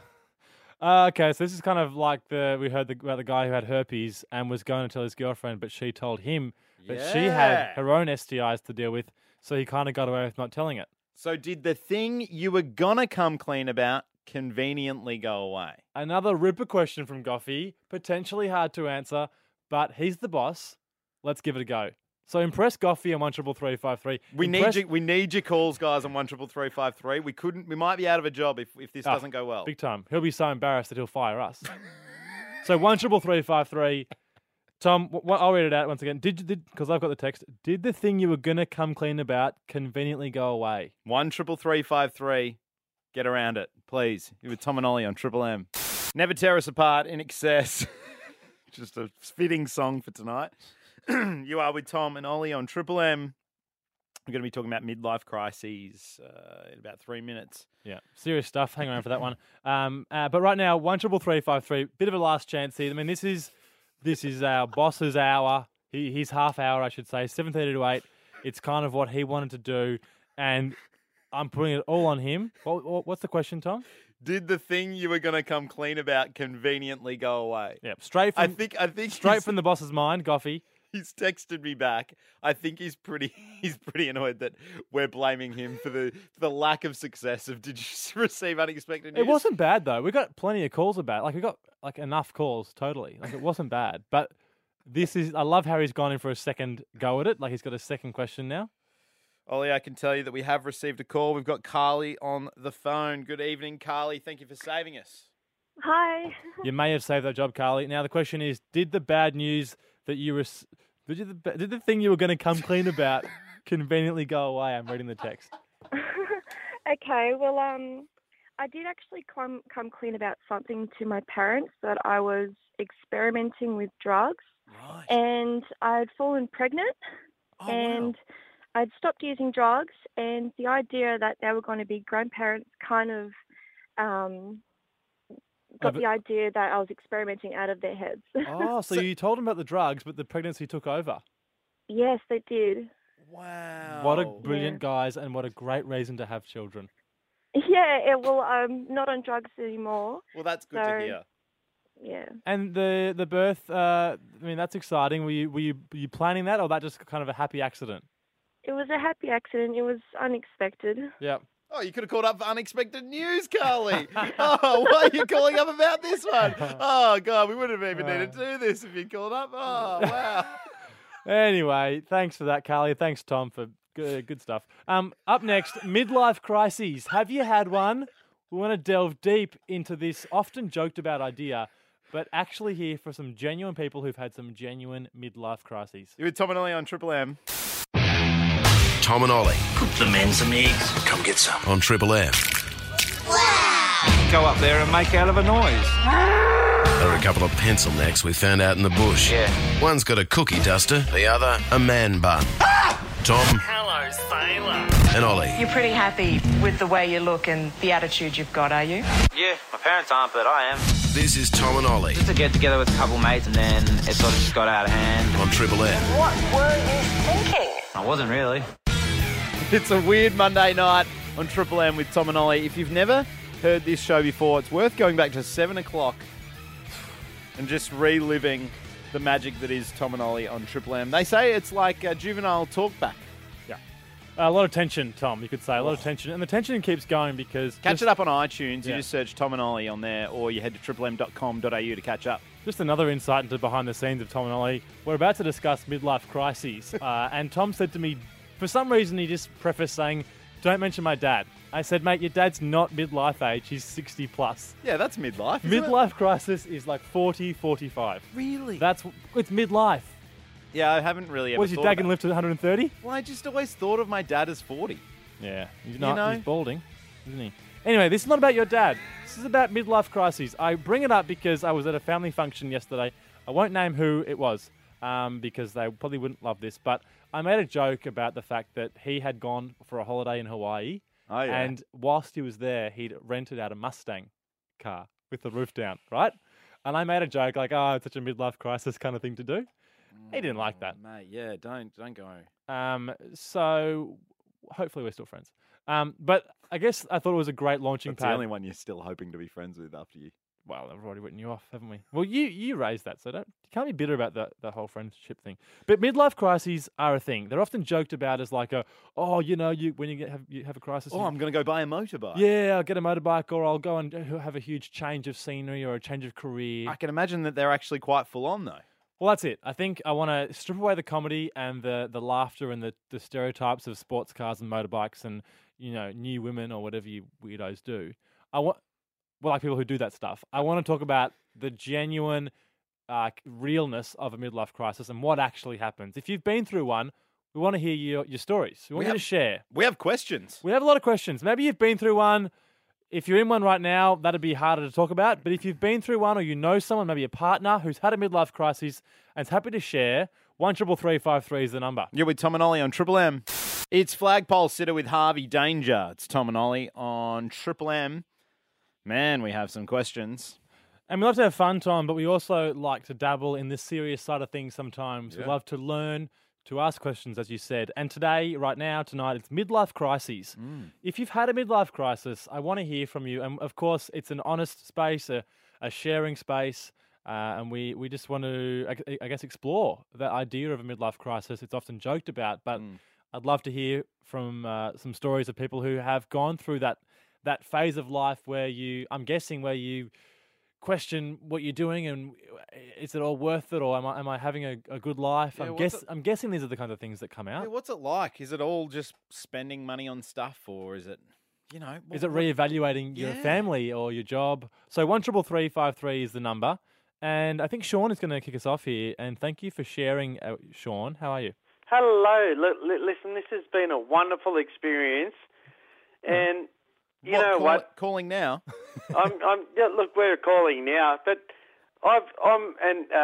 Okay, so this is kind of like we heard about the guy who had herpes and was going to tell his girlfriend, but she told him that she had Yeah. her own STIs to deal with, so he kind of got away with not telling it. So did the thing you were gonna come clean about conveniently go away? Another ripper question from Goffy, potentially hard to answer, but he's the boss. Let's give it a go. So impress Goffy on 133353. We need your calls, guys, on 133353. We might be out of a job if this doesn't go well. Big time. He'll be so embarrassed that he'll fire us. So 133353. Tom, I'll read it out once again. Because I've got the text. Did the thing you were gonna come clean about conveniently go away? 133353. Get around it, please. You're with Tom and Ollie on Triple M. Never tear us apart. In excess. Just a fitting song for tonight. You are with Tom and Ollie on Triple M. We're going to be talking about midlife crises in about 3 minutes. Yeah, serious stuff. Hang around for that one. But right now, 133353. Bit of a last chance here. I mean, this is our boss's hour. His half hour, I should say, 7:30 to 8. It's kind of what he wanted to do, and I'm putting it all on him. What's the question, Tom? Did the thing you were going to come clean about conveniently go away? Yep, straight from straight from the boss's mind, Goffy. He's texted me back. I think he's pretty annoyed that we're blaming him for the lack of success of did you receive unexpected news? It wasn't bad though. We got plenty of calls about it. Like we got enough calls totally. Like it wasn't bad. But I love how he's gone in for a second go at it. Like he's got a second question now. Ollie, I can tell you that we have received a call. We've got Carly on the phone. Good evening, Carly. Thank you for saving us. Hi. You may have saved that job, Carly. Now the question is, did the bad news that did the thing you were going to come clean about conveniently go away? I'm reading the text. Okay, well, I did actually come clean about something to my parents, that I was experimenting with drugs. Right. And I'd fallen pregnant. And I'd stopped using drugs, and the idea that they were going to be grandparents kind of got the idea that I was experimenting out of their heads. Oh, so you told them about the drugs, but the pregnancy took over. Yes, they did. Wow. What a brilliant guys, and what a great reason to have children. Yeah, well, I'm not on drugs anymore. Well, that's good to hear. Yeah. And the birth, I mean, that's exciting. Were you planning that, or that just kind of a happy accident? It was a happy accident. It was unexpected. Yeah. Oh, you could have called up for unexpected news, Carly. Oh, why are you calling up about this one? Oh, God, we wouldn't have even needed to do this if you'd called up. Oh, wow. Anyway, thanks for that, Carly. Thanks, Tom, for good stuff. Up next, midlife crises. Have you had one? We want to delve deep into this often joked about idea, but actually hear from some genuine people who've had some genuine midlife crises. You're with Tom and Ollie on Triple M. Tom and Ollie. Cook the men some eggs. Come get some. On Triple M. Go up there and make hell of a noise. There are a couple of pencil necks we found out in the bush. Yeah. One's got a cookie duster, the other a man bun. Tom Hello, sailor. and Ollie. You're pretty happy with the way you look and the attitude you've got, are you? Yeah, my parents aren't, but I am. This is Tom and Ollie Just to get together with a couple mates, and then it sort of just got out of hand. on Triple M. What were you thinking? I wasn't really. It's a weird Monday night on Triple M with Tom and Ollie. If you've never heard this show before, it's worth going back to 7 o'clock and just reliving the magic that is Tom and Ollie on Triple M. They say it's like a juvenile talkback. Yeah. A lot of tension, Tom, you could say. A lot of tension. And the tension keeps going because... Catch it up on iTunes. You Yeah. just search Tom and Ollie on there, or you head to triplem.com.au to catch up. Just another insight into behind the scenes of Tom and Ollie. We're about to discuss midlife crises. And Tom said to me, for some reason, he just prefaced saying, don't mention my dad. I said, mate, your dad's not midlife age. He's 60 plus. Yeah, that's midlife, isn't it? Midlife crisis is like 40, 45. Really? It's midlife. Yeah, I haven't really ever Was your thought dad about going to live to 130? Well, I just always thought of my dad as 40. Yeah. He's You not. know? He's balding, isn't he? Anyway, this is not about your dad. This is about midlife crises. I bring it up because I was at a family function yesterday. I won't name who it was. because they probably wouldn't love this. But I made a joke about the fact that he had gone for a holiday in Hawaii. Oh, yeah. And whilst he was there, he'd rented out a Mustang car with the roof down, right? And I made a joke like, oh, it's such a midlife crisis kind of thing to do. He didn't like that. Mate, yeah, don't go. So hopefully we're still friends. But I guess I thought it was a great launching That's pad. the only one you're still hoping to be friends with after you. Well, I've already written you off, haven't we? Well, you raised that, so you can't be bitter about the whole friendship thing. But midlife crises are a thing. They're often joked about as like when you have a crisis. Oh, I'm going to go buy a motorbike. Yeah, I'll get a motorbike, or I'll go and have a huge change of scenery or a change of career. I can imagine that they're actually quite full on, though. Well, that's it. I think I want to strip away the comedy and the laughter and the stereotypes of sports cars and motorbikes and new women or whatever you weirdos do. Like people who do that stuff. I want to talk about the genuine realness of a midlife crisis and what actually happens. If you've been through one, we want to hear your stories. We want you to share. We have questions. We have a lot of questions. Maybe you've been through one. If you're in one right now, that'd be harder to talk about. But if you've been through one or you know someone, maybe a partner who's had a midlife crisis and is happy to share, 133353 is the number. You're with Tom and Ollie on Triple M. It's Flagpole Sitter with Harvey Danger. It's Tom and Ollie on Triple M. Man, we have some questions. And we love to have fun, Tom, but we also like to dabble in the serious side of things sometimes. Yeah. We love to learn, to ask questions, as you said. And today, tonight, it's midlife crises. If you've had a midlife crisis, I want to hear from you. And, of course, it's an honest space, a sharing space, and we just want to, I guess, explore the idea of a midlife crisis. It's often joked about, but I'd love to hear from some stories of people who have gone through that phase of life where you question what you're doing and is it all worth it, or am I having a good life? Yeah, I'm guessing these are the kind of things that come out. Yeah, what's it like? Is it all just spending money on stuff, or is it, is it reevaluating your family or your job? So 133353 is the number, and I think Sean is going to kick us off here. And thank you for sharing, Sean. How are you? Hello. Listen, this has been a wonderful experience, and. You know what? Calling now. Look, we're calling now, but I'm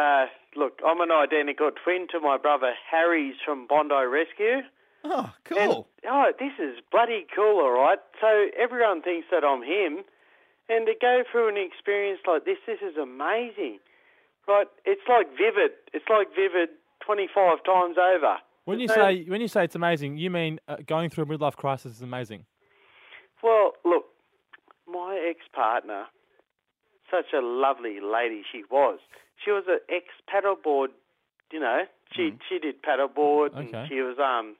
an identical twin to my brother Harry's from Bondi Rescue. Oh, cool. And, this is bloody cool, all right. So everyone thinks that I'm him, and to go through an experience like this is amazing, right? It's like Vivid. It's like Vivid 25 times over. When you say it's amazing, you mean going through a midlife crisis is amazing? Well, look, my ex-partner, such a lovely lady she was. She was an ex-paddleboard, she did paddleboard, Okay. and she was,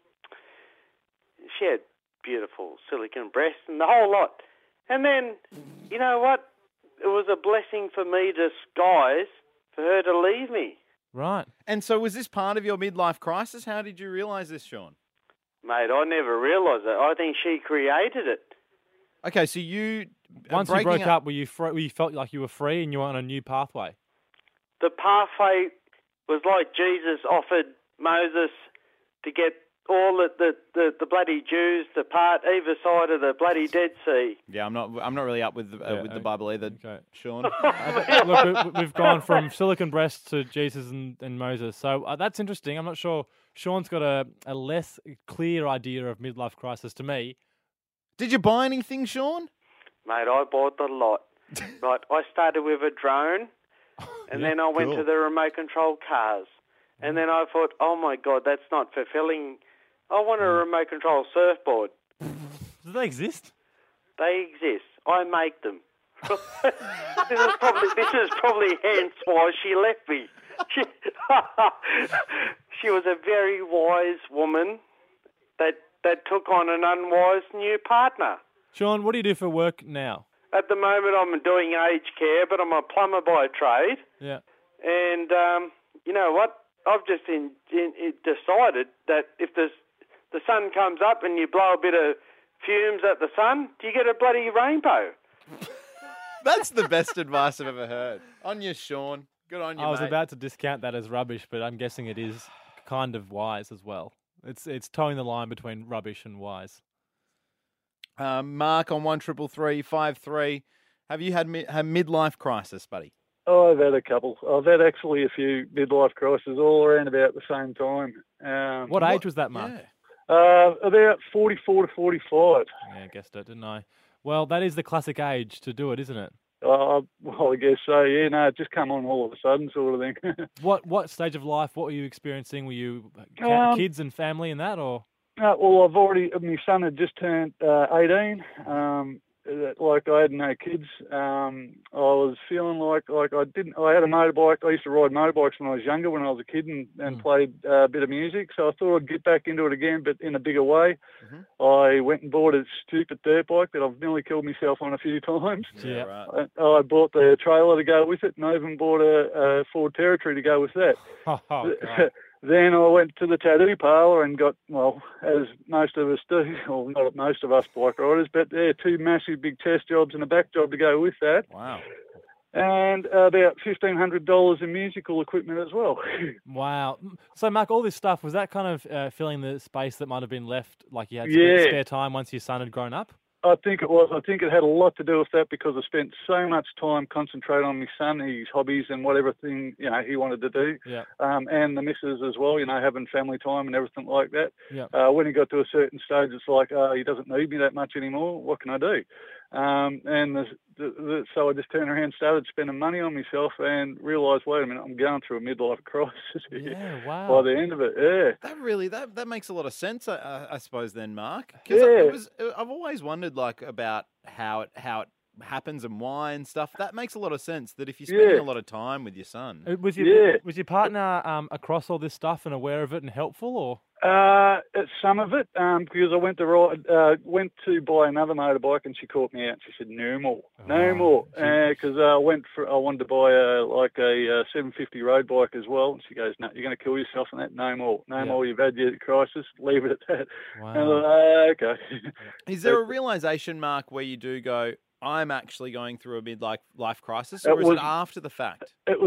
she had beautiful silicone breasts and the whole lot. And then, you know what? It was a blessing for me disguised for her to leave me. Right. And so was this part of your midlife crisis? How did you realise this, Sean? Mate, I never realised it. I think she created it. Okay, so once you broke up, were you felt like you were free and you were on a new pathway? The pathway was like Jesus offered Moses to get all the bloody Jews to part either side of the bloody Dead Sea. Yeah, I'm not really up with the Bible either, Sean. Look, we've gone from silicon breasts to Jesus and Moses, so that's interesting. I'm not sure. Sean's got a less clear idea of midlife crisis to me. Did you buy anything, Sean? Mate, I bought the lot. Right, I started with a drone, and then I went to the remote control cars. And then I thought, oh my God, that's not fulfilling. I want a remote control surfboard. Do they exist? They exist. I make them. This is probably hence why she left me. She was a very wise woman that took on an unwise new partner. Sean, what do you do for work now? At the moment, I'm doing aged care, but I'm a plumber by trade. Yeah. And you know what? I've just decided that if the sun comes up and you blow a bit of fumes at the sun, you get a bloody rainbow. That's the best advice I've ever heard. On you, Sean. Good on you, I was mate. about to discount that as rubbish, but I'm guessing it is kind of wise as well. It's towing the line between rubbish and wise. Mark on 133353. Have you had a midlife crisis, buddy? I've had a couple. I've had actually a few midlife crises all around about the same time. What age was that, Mark? About 44 to 45. Yeah, I guessed it, didn't I? Well, that is the classic age to do it, isn't it? Well, I guess so, yeah. No, it just come on all of a sudden sort of thing. What stage of life, what were you experiencing? Were you kids and family and that, or? Well, my son had just turned 18. Like I had no kids. I was feeling like I had a motorbike. I used to ride motorbikes when I was younger, when I was a kid, and played a bit of music. So I thought I'd get back into it again, but in a bigger way. I went and bought a stupid dirt bike that I've nearly killed myself on a few times. Yeah, right. I bought the trailer to go with it, and I even bought a Ford Territory to go with that. Then I went to the tattoo parlour and got, well, as most of us do, or not most of us bike riders, but two massive big chest jobs and a back job to go with that. Wow. And about $1,500 in musical equipment as well. Wow. So, Mark, all this stuff, was that kind of filling the space that might have been left, like you had spare time once your son had grown up? I think it was. I think it had a lot to do with that because I spent so much time concentrating on my son, his hobbies and whatever thing, he wanted to do. Yeah. And the missus as well, having family time and everything like that. Yeah. When he got to a certain stage, it's like, he doesn't need me that much anymore. What can I do? So I just turned around and started spending money on myself and realised, wait a minute, I'm going through a midlife crisis Yeah, wow. by the end of it, yeah. That makes a lot of sense, I suppose, then, Mark. Yeah. I've always wondered, about how it happens and why and stuff. That makes a lot of sense, that if you're spending a lot of time with your son. Was your partner across all this stuff and aware of it and helpful, or? Some of it, because I went to buy another motorbike and she caught me out. She said, "No more, no more," because I wanted to buy a 750 road bike as well. And she goes, "No, you're going to kill yourself on that. No more, no more. You've had your crisis. Leave it at that." Wow. And I was like, okay. Is there a realization, Mark, where you do go, I'm actually going through a midlife crisis, or is it after the fact? It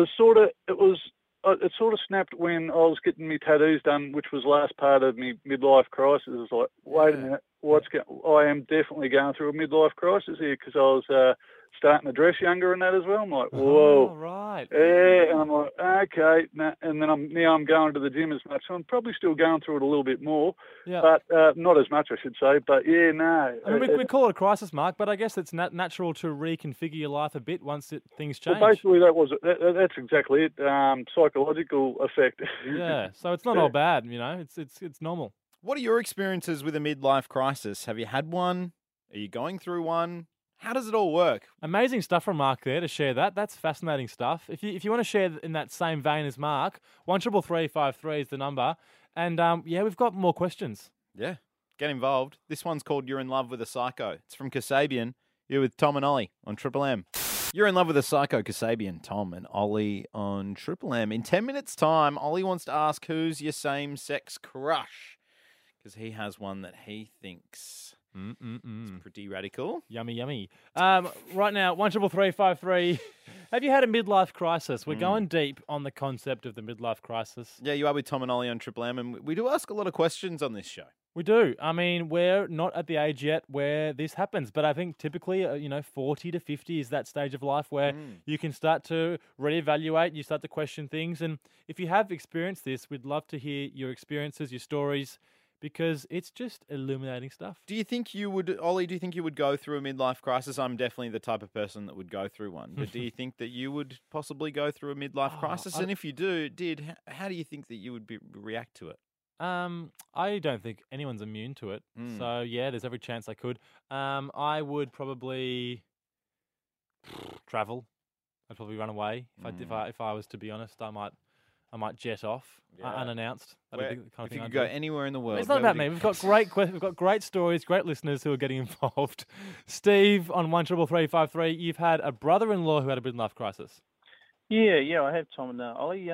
sort of snapped when I was getting my tattoos done, which was last part of my midlife crisis. It was like, wait a minute, I am definitely going through a midlife crisis here, because I was starting to dress younger and that as well. I'm like, whoa. Oh, right. Yeah, and I'm like, okay. And then I'm going to the gym as much. So I'm probably still going through it a little bit more, but not as much, I should say. But yeah, no. I mean, we call it a crisis, Mark, but I guess it's natural to reconfigure your life a bit once things change. Well, basically, that's exactly it. Psychological effect. Yeah, so it's not all bad, it's normal. What are your experiences with a midlife crisis? Have you had one? Are you going through one? How does it all work? Amazing stuff from Mark there to share that. That's fascinating stuff. If you want to share in that same vein as Mark, 133353 is the number. And we've got more questions. Yeah, get involved. This one's called You're in Love with a Psycho. It's from Kasabian. You're with Tom and Ollie on Triple M. You're in Love with a Psycho, Kasabian, Tom and Ollie on Triple M. In 10 minutes' time, Ollie wants to ask who's your same-sex crush, because he has one that he thinks... It's pretty radical. Yummy, yummy. Right now, 133353. Have you had a midlife crisis? We're going deep on the concept of the midlife crisis. Yeah, you are with Tom and Ollie on Triple M, and we do ask a lot of questions on this show. We do. I mean, we're not at the age yet where this happens, but I think typically, 40 to 50 is that stage of life where you can start to reevaluate, you start to question things. And if you have experienced this, we'd love to hear your experiences, your stories, because it's just illuminating stuff. Do you think you would, Ollie, go through a midlife crisis? I'm definitely the type of person that would go through one. But do you think that you would possibly go through a midlife crisis? And if you did, how do you think that you would react to it? I don't think anyone's immune to it. So, yeah, there's every chance I could. I would probably travel. I'd probably run away. If I was to be honest, I might jet off unannounced. If you could go anywhere in the world. It's not about me. We've got great stories, great listeners who are getting involved. Steve on 133353, you've had a brother-in-law who had a midlife crisis. Yeah, I have, Tom and Ollie.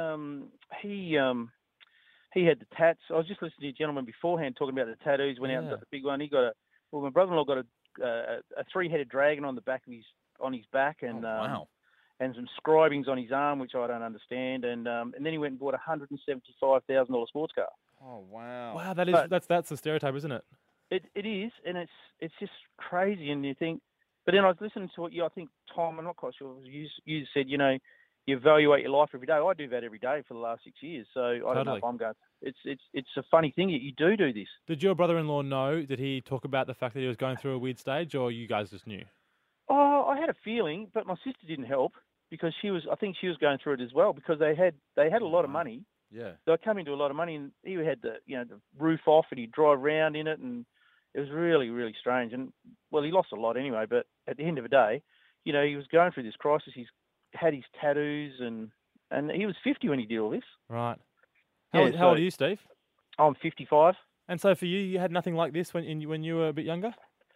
He had the tats. I was just listening to a gentleman beforehand talking about the tattoos. Went out and got the big one. My brother-in-law got a three-headed dragon on the back of his back, and wow. And some scribings on his arm, which I don't understand, and then he went and bought a $175,000 sports car. Oh wow! Wow, that's a stereotype, isn't it? It is, and it's just crazy. And you think, but then I was listening to what I think Tom, I'm not quite sure, you said, you evaluate your life every day. I do that every day for the last 6 years. So I don't know Totally. if I'm going. It's a funny thing. You do this. Did your brother-in-law know? Did he talk about the fact that he was going through a weird stage, or you guys just knew? Oh, I had a feeling, but my sister didn't help because I think she was going through it as well because they had a lot of money. Yeah. So I came into a lot of money, and he had the roof off, and he'd drive around in it, and it was really, really strange. And well, he lost a lot anyway. But at the end of the day, he was going through this crisis. He's had his tattoos, and he was 50 when he did all this. Right. Yeah, How old are you, Steve? I'm 55. And so for you, you had nothing like this when you were a bit younger?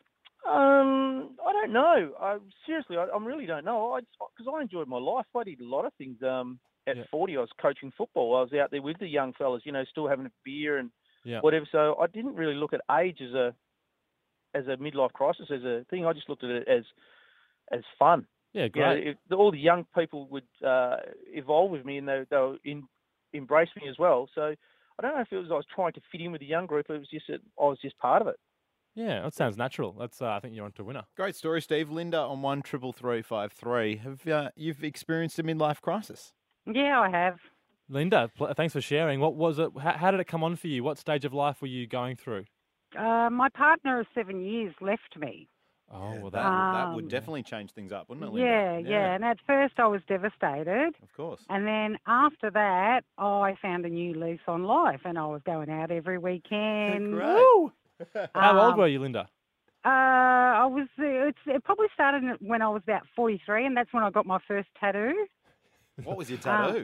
I don't know. Seriously, I really don't know. Because I enjoyed my life. I did a lot of things. At 40, I was coaching football. I was out there with the young fellas, still having a beer and whatever. So I didn't really look at age as a midlife crisis, as a thing. I just looked at it as fun. Yeah, great. If all the young people would evolve with me, and they would embrace me as well. So I don't know if it was I was trying to fit in with the young group. It was just that I was just part of it. Yeah, that sounds natural. That's I think you're on to a winner. Great story, Steve. Linda on 133353. Have you've experienced a midlife crisis? Yeah, I have. Linda, thanks for sharing. What was it? How did it come on for you? What stage of life were you going through? My partner of 7 years left me. Oh, well, that would definitely change things up, wouldn't it, Linda? Yeah. And at first I was devastated. Of course. And then after that, I found a new lease on life, and I was going out every weekend. Great. Woo! How old were you, Linda? I was. It probably started when I was about 43, and that's when I got my first tattoo. What was your tattoo?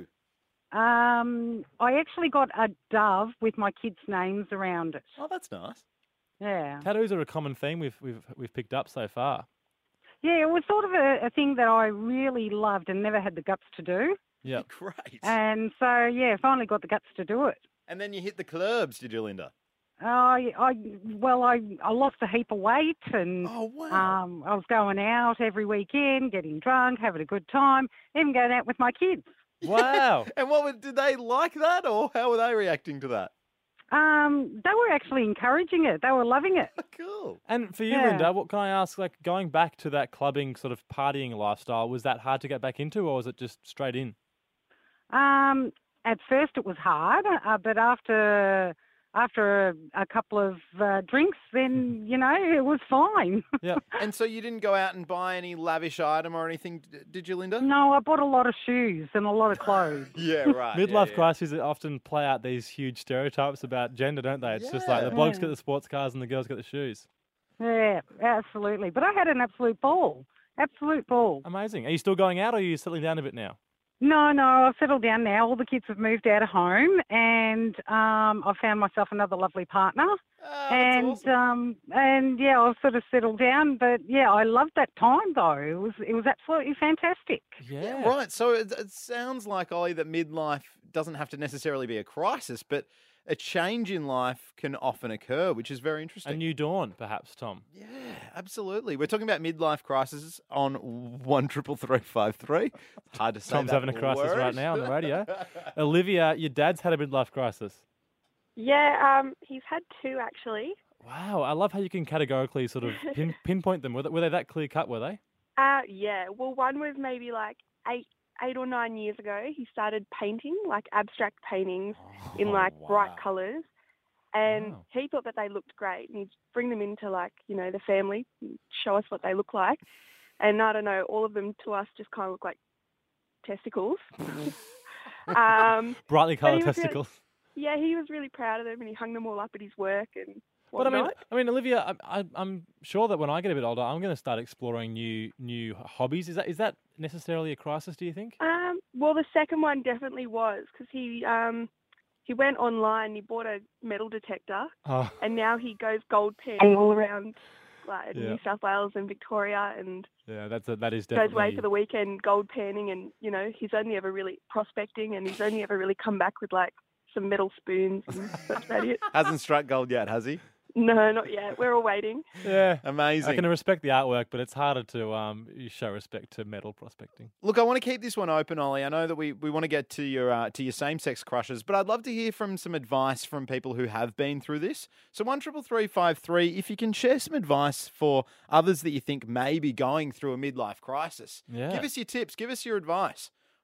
I actually got a dove with my kids' names around it. Oh, that's nice. Yeah. Tattoos are a common theme we've picked up so far. Yeah, it was sort of a thing that I really loved and never had the guts to do. Yeah. Great. And so, finally got the guts to do it. And then you hit the clubs, did you, Linda? I lost a heap of weight, and oh, wow. I was going out every weekend, getting drunk, having a good time, even going out with my kids. Wow. And did they like that, or how were they reacting to that? They were actually encouraging it. They were loving it. Cool. And for you, Linda, what can I ask? Like going back to that clubbing sort of partying lifestyle, was that hard to get back into, or was it just straight in? At first it was hard, but after a couple of drinks, then, it was fine. Yeah. And so you didn't go out and buy any lavish item or anything, did you, Linda? No, I bought a lot of shoes and a lot of clothes. Yeah, right. Midlife crises often play out these huge stereotypes about gender, don't they? It's just like the blokes get the sports cars and the girls get the shoes. Yeah, absolutely. But I had an absolute ball. Absolute ball. Amazing. Are you still going out, or are you settling down a bit now? No, I've settled down now. All the kids have moved out of home, and I found myself another lovely partner. That's awesome. I've sort of settled down. But yeah, I loved that time though. It was absolutely fantastic. Yeah, right. So it sounds like, Ollie, that midlife doesn't have to necessarily be a crisis, but a change in life can often occur, which is very interesting. A new dawn, perhaps, Tom. Yeah, absolutely. We're talking about midlife crises on 133353. Hard to say. Tom's having a crisis right now on the radio. Olivia, your dad's had a midlife crisis. Yeah, he's had two actually. Wow, I love how you can categorically sort of pinpoint them. Were they that clear cut? Were they? Yeah. Well, one was maybe like 8 or 9 years ago. He started painting, like abstract paintings in like bright colours, and he thought that they looked great, and he'd bring them into like the family, show us what they look like, and I don't know, all of them to us just kind of look like testicles. Brightly coloured testicles. Yeah, he was really proud of them, and he hung them all up at his work and But whatnot. I mean, Olivia, I'm sure that when I get a bit older, I'm going to start exploring new hobbies. Is that necessarily a crisis, do you think? Well, the second one definitely was, because he went online, he bought a metal detector, and now he goes gold panning all around New South Wales and Victoria, and that is goes definitely away for the weekend gold panning, and he's only ever really prospecting, and he's only ever really come back with like some metal spoons, and that's about it. Hasn't struck gold yet, has he? No, not yet. We're all waiting. Yeah, amazing. I can respect the artwork, but it's harder to show respect to metal prospecting. Look, I want to keep this one open, Ollie. I know that we want to get to your same-sex crushes, but I'd love to hear from some advice from people who have been through this. So 133353, if you can share some advice for others that you think may be going through a midlife crisis, give us your tips, give us your advice.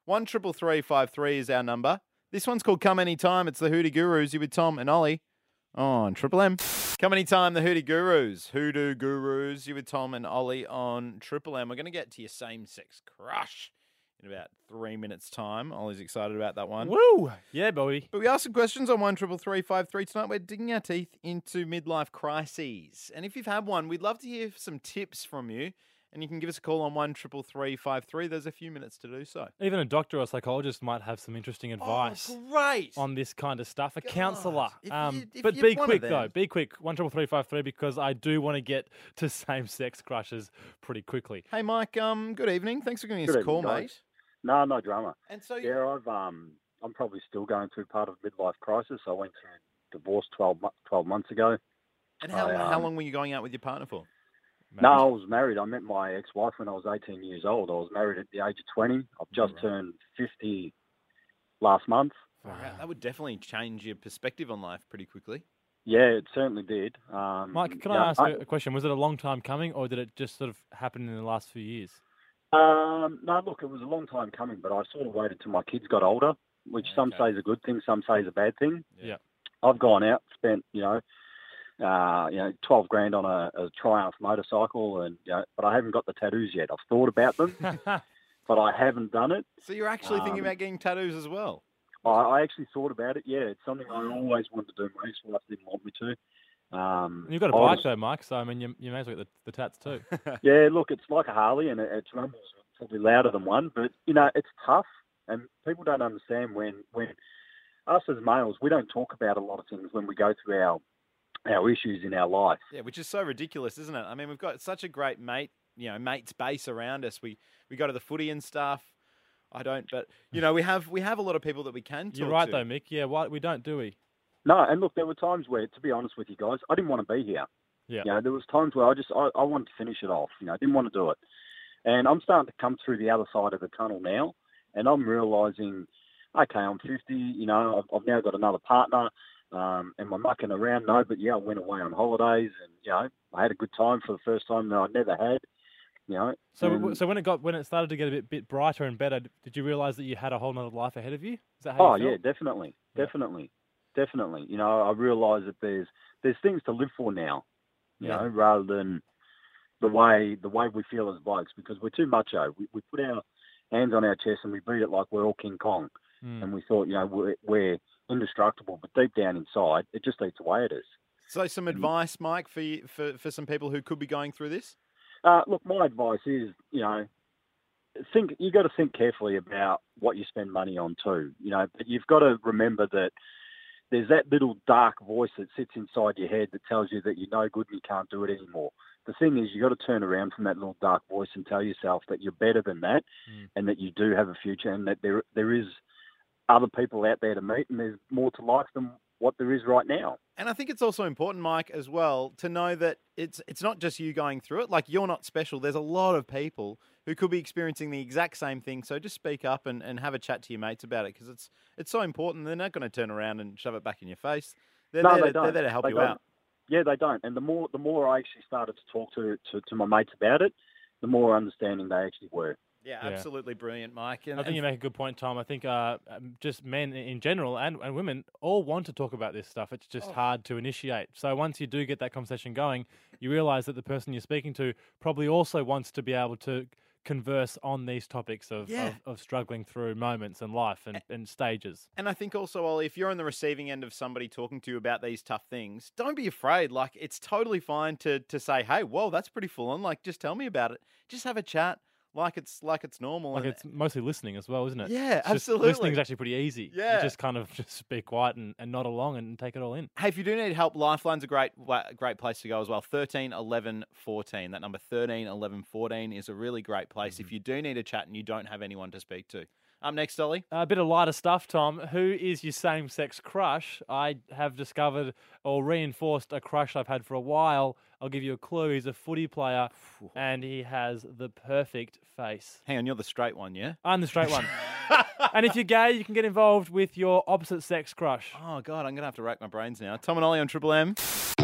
13353 is our number. This one's called Come Anytime. It's the Hoodoo Gurus. You with Tom and Ollie on Triple M. Come Anytime, the Hoodoo Gurus. Hoodoo Gurus. You with Tom and Ollie on Triple M. We're going to get to your same-sex crush in about 3 minutes' time. Ollie's excited about that one. Woo! Yeah, boy. But we asked some questions on 13353 tonight. We're digging our teeth into midlife crises. And if you've had one, we'd love to hear some tips from you. And you can give us a call on 13353. There's a few minutes to do so. Even a doctor or psychologist might have some interesting advice great. on this kind of stuff. A counsellor. If But you're be one of quick, them. though. Be quick. 13353, because I do want to get to same-sex crushes pretty quickly. Hey, Mike, good evening. Thanks for giving us Good a call, evening, mate. guys. No drama. And so yeah, I'm probably still going through part of midlife crisis. I went through divorce 12 months ago. And how long were you going out with your partner for? No, I was married. I met my ex-wife when I was 18 years old. I was married at the age of 20. I've just turned 50 last month. That would definitely change your perspective on life pretty quickly. Yeah, it certainly did. Mike, can I ask a question? Was it a long time coming, or did it just sort of happen in the last few years? No, look, it was a long time coming, but I sort of waited till my kids got older, which some say is a good thing, some say is a bad thing. Yeah. I've gone out, spent, 12 grand on a Triumph motorcycle, and but I haven't got the tattoos yet. I've thought about them, but I haven't done it. So you're actually thinking about getting tattoos as well? I actually thought about it. Yeah, it's something I always wanted to do. My ex-wife didn't want me to. You've got a bike though, Mike, so I mean, you may as well get the tats too. Yeah, look, it's like a Harley, and its rumbles are probably louder than one, but it's tough, and people don't understand when us as males, we don't talk about a lot of things when we go through our issues in our life. Yeah, which is so ridiculous, isn't it? I mean, we've got such a great mate's base around us. We go to the footy and stuff. I don't, but we have a lot of people that we can talk to. You're right though, Mick. Yeah, we don't, do we? No, and look, there were times where, to be honest with you guys, I didn't want to be here. Yeah. There was times where I wanted to finish it off. I didn't want to do it. And I'm starting to come through the other side of the tunnel now, and I'm realising, okay, I'm 50, I've now got another partner. Am I mucking around? No, but I went away on holidays, and I had a good time for the first time that I never had. So when it started to get a bit brighter and better, did you realise that you had a whole other life ahead of you? Is that how you felt? Yeah, definitely. I realise that there's things to live for now, rather than the way we feel as blokes, because we're too macho. We put our hands on our chest and we beat it like we're all King Kong, and we thought we're indestructible, but deep down inside, it just eats away at us. So some advice, Mike, for some people who could be going through this? Look, my advice is, you got to think carefully about what you spend money on too. But you've got to remember that there's that little dark voice that sits inside your head that tells you that you're no good and you can't do it anymore. The thing is, you've got to turn around from that little dark voice and tell yourself that you're better than that, and that you do have a future, and that there is other people out there to meet, and there's more to life than what there is right now. And I think it's also important, Mike, as well, to know that it's not just you going through it. Like, you're not special. There's a lot of people who could be experiencing the exact same thing. So just speak up and have a chat to your mates about it, because it's so important. They're not going to turn around and shove it back in your face. They're there to help you out. Yeah, they don't. And the more I actually started to talk to my mates about it, the more understanding they actually were. Yeah, absolutely brilliant, Mike. And I think you make a good point, Tom. I think just men in general and women all want to talk about this stuff. It's just hard to initiate. So once you do get that conversation going, you realise that the person you're speaking to probably also wants to be able to converse on these topics of struggling through moments in life and stages. And I think also, Ollie, if you're on the receiving end of somebody talking to you about these tough things, don't be afraid. Like, it's totally fine to say, hey, whoa, that's pretty full on. Like, just tell me about it. Just have a chat. Like it's normal. Like, it's mostly listening as well, isn't it? Yeah, absolutely. Listening is actually pretty easy. Yeah. You just kind of just be quiet and nod along and take it all in. Hey, if you do need help, Lifeline's a great place to go as well. 13 11 14. That number 13 11 14 is a really great place if you do need a chat and you don't have anyone to speak to. Up next, Ollie. A bit of lighter stuff, Tom. Who is your same-sex crush? I have discovered or reinforced a crush I've had for a while. I'll give you a clue. He's a footy player, and he has the perfect face. Hang on, you're the straight one, yeah? I'm the straight one. And if you're gay, you can get involved with your opposite-sex crush. Oh, God, I'm going to have to rack my brains now. Tom and Ollie on Triple M.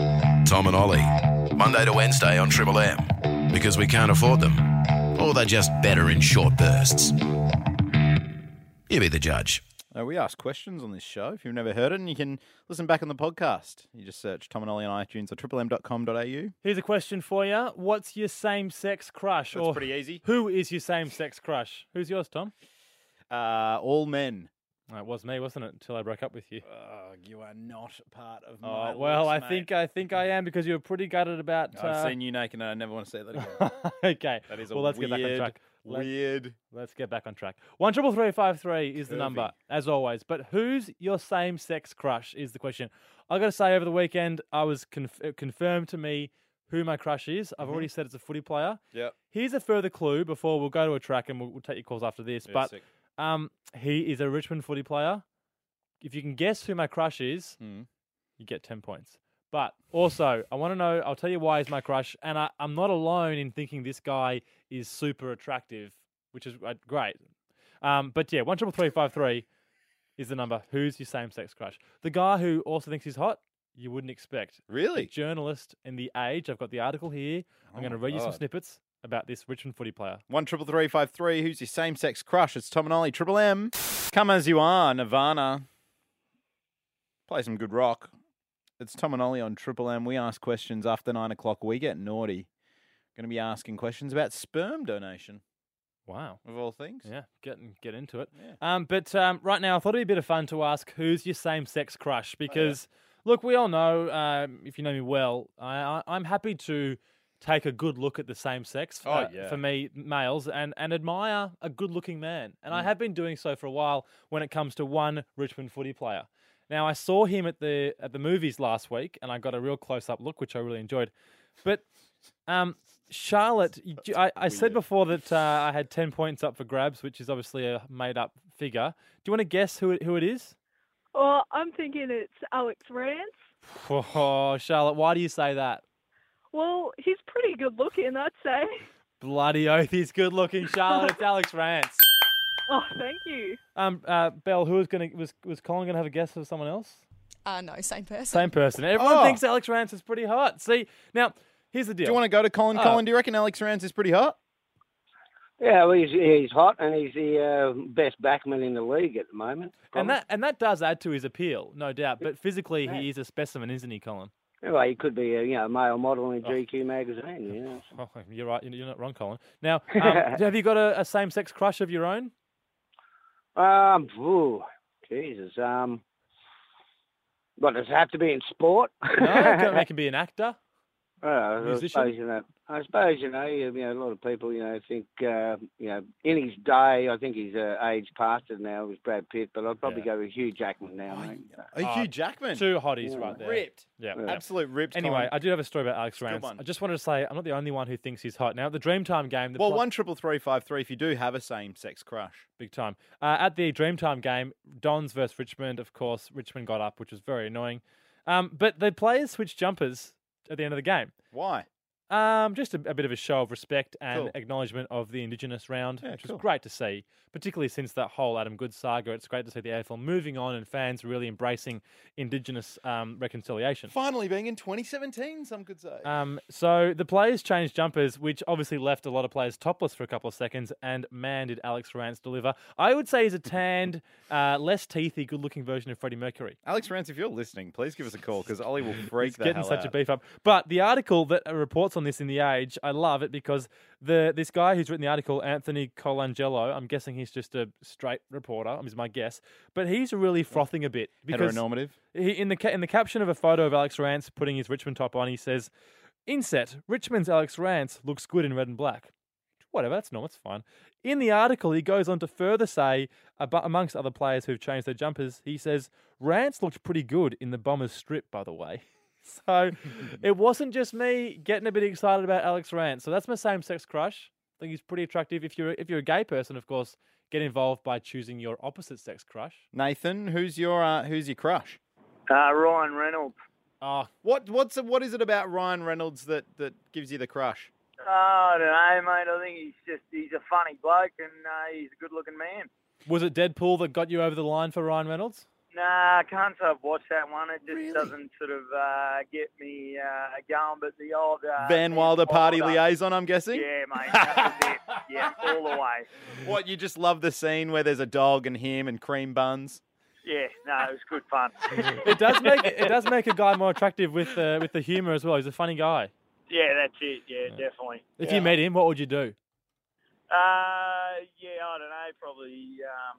Tom and Ollie, Monday to Wednesday on Triple M. Because we can't afford them. Or they're just better in short bursts. You be the judge. We ask questions on this show. If you've never heard it, and you can listen back on the podcast. You just search Tom and Ollie on iTunes or triplem.com.au. Here's a question for you. What's your same-sex crush? That's pretty easy. Who is your same-sex crush? Who's yours, Tom? All men. It was me, wasn't it? Until I broke up with you. You are not part of my well, list, I think I am because you were pretty gutted about. I've seen you naked and I never want to see that again. Okay. That is let's get back on track. Let's get back on track. 133353 is the number, as always. But who's your same-sex crush is the question. I got to say, over the weekend, I was confirmed to me who my crush is. I've already said it's a footy player. Yep. Here's a further clue before we'll go to a track and we'll take your calls after this. Yeah, but sick. he is a Richmond footy player. If you can guess who my crush is, you get 10 points. But also, I want to know, I'll tell you why he's my crush, and I'm not alone in thinking this guy is super attractive, which is great. But yeah, 133353 is the number. Who's your same-sex crush? The guy who also thinks he's hot, you wouldn't expect. Really? A journalist in The Age. I've got the article here. I'm going to read you some snippets about this Richmond footy player. 133353. Who's your same-sex crush? It's Tom and Ollie. Triple M. Come As You Are, Nirvana. Play some good rock. It's Tom and Ollie on Triple M. We ask questions after 9 o'clock. We get naughty. Going to be asking questions about sperm donation. Wow. Of all things. Yeah, get into it. Yeah. But right now, I thought it'd be a bit of fun to ask who's your same-sex crush because, look, we all know, if you know me well, I'm happy to take a good look at the same sex, for me, males, and admire a good-looking man. And I have been doing so for a while when it comes to one Richmond footy player. Now, I saw him at the movies last week, and I got a real close-up look, which I really enjoyed. But Charlotte, I said before that I had 10 points up for grabs, which is obviously a made-up figure. Do you want to guess who it is? Oh, I'm thinking it's Alex Rance. Oh, Charlotte, why do you say that? Well, he's pretty good-looking, I'd say. Bloody oath, he's good-looking, Charlotte. It's Alex Rance. Oh, thank you. Belle, was Colin gonna have a guess of someone else? No, same person. Same person. Everyone thinks Alex Rance is pretty hot. See, now here's the deal. Do you want to go to Colin? Colin, do you reckon Alex Rance is pretty hot? Yeah, well, he's hot and he's the best backman in the league at the moment. And that does add to his appeal, no doubt. But physically, he is a specimen, isn't he, Colin? Well, he could be a male model in GQ magazine. You know. Oh, you're right. You're not wrong, Colin. Now, have you got a same-sex crush of your own? Jesus. What, does it have to be in sport? No, it can be an actor. Musician? I suppose, a lot of people, think, in his day, I think he's aged past it now with Brad Pitt, but I'd probably go with Hugh Jackman now, mate. Hugh Jackman? Two hotties right there. Ripped. Yeah. Absolute ripped. Anyway, Colin. I do have a story about Alex Rance. I just wanted to say I'm not the only one who thinks he's hot. Now, at the Dreamtime game... 133353 if you do have a same-sex crush. Big time. At the Dreamtime game, Dons versus Richmond, of course, Richmond got up, which was very annoying. But the players switched jumpers at the end of the game. Why? Just a bit of a show of respect and acknowledgement of the Indigenous round, which was great to see, particularly since that whole Adam Goodes saga. It's great to see the AFL moving on and fans really embracing Indigenous reconciliation. Finally being in 2017, some could say. So the players changed jumpers, which obviously left a lot of players topless for a couple of seconds, and man, did Alex Rance deliver. I would say he's a tanned, less teethy, good-looking version of Freddie Mercury. Alex Rance, if you're listening, please give us a call, because Ollie will freak the hell out. Getting such a beef up. But the article that reports on this in The Age, I love it because this guy who's written the article, Anthony Colangelo, I'm guessing he's just a straight reporter, is my guess, but he's really frothing a bit. Because heteronormative? In the caption of a photo of Alex Rance putting his Richmond top on, he says, "Inset, Richmond's Alex Rance looks good in red and black." Whatever, that's normal, it's fine. In the article, he goes on to further say, amongst other players who've changed their jumpers, he says, "Rance looked pretty good in the Bombers strip, by the way." So it wasn't just me getting a bit excited about Alex Rance. So that's my same-sex crush. I think he's pretty attractive. If you're a gay person, of course, get involved by choosing your opposite-sex crush. Nathan, who's your crush? Ryan Reynolds. What is it about Ryan Reynolds that gives you the crush? I don't know, mate. I think he's a funny bloke and he's a good-looking man. Was it Deadpool that got you over the line for Ryan Reynolds? Nah, I can't say I've watched that one. It just doesn't sort of get me going. But the old Van Wilder party liaison, I'm guessing? Yeah, mate, that was it. Yeah, all the way. What, you just love the scene where there's a dog and him and cream buns? Yeah, no, it was good fun. It does make a guy more attractive with the humour as well. He's a funny guy. Yeah, that's it. Yeah, definitely. If you met him, what would you do? Yeah, I don't know. Probably,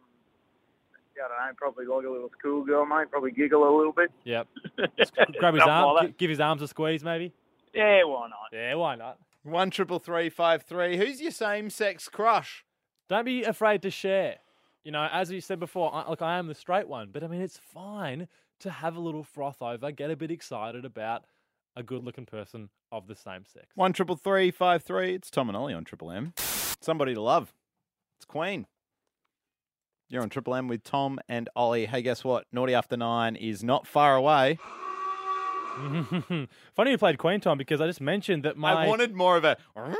probably like a little schoolgirl, mate. Probably giggle a little bit. Yep. Grab his Something arm, like that. give his arms a squeeze, maybe. Yeah, why not? Yeah, why not? 133353. Who's your same-sex crush? Don't be afraid to share. You know, as you said before, I am the straight one, but I mean, it's fine to have a little froth over, get a bit excited about a good-looking person of the same sex. 133353. It's Tom and Ollie on Triple M. Somebody to love. It's Queen. You're on Triple M with Tom and Ollie. Hey, guess what? Naughty After 9 is not far away. Funny you played Queen, Tom, because I just mentioned that I wanted more of a...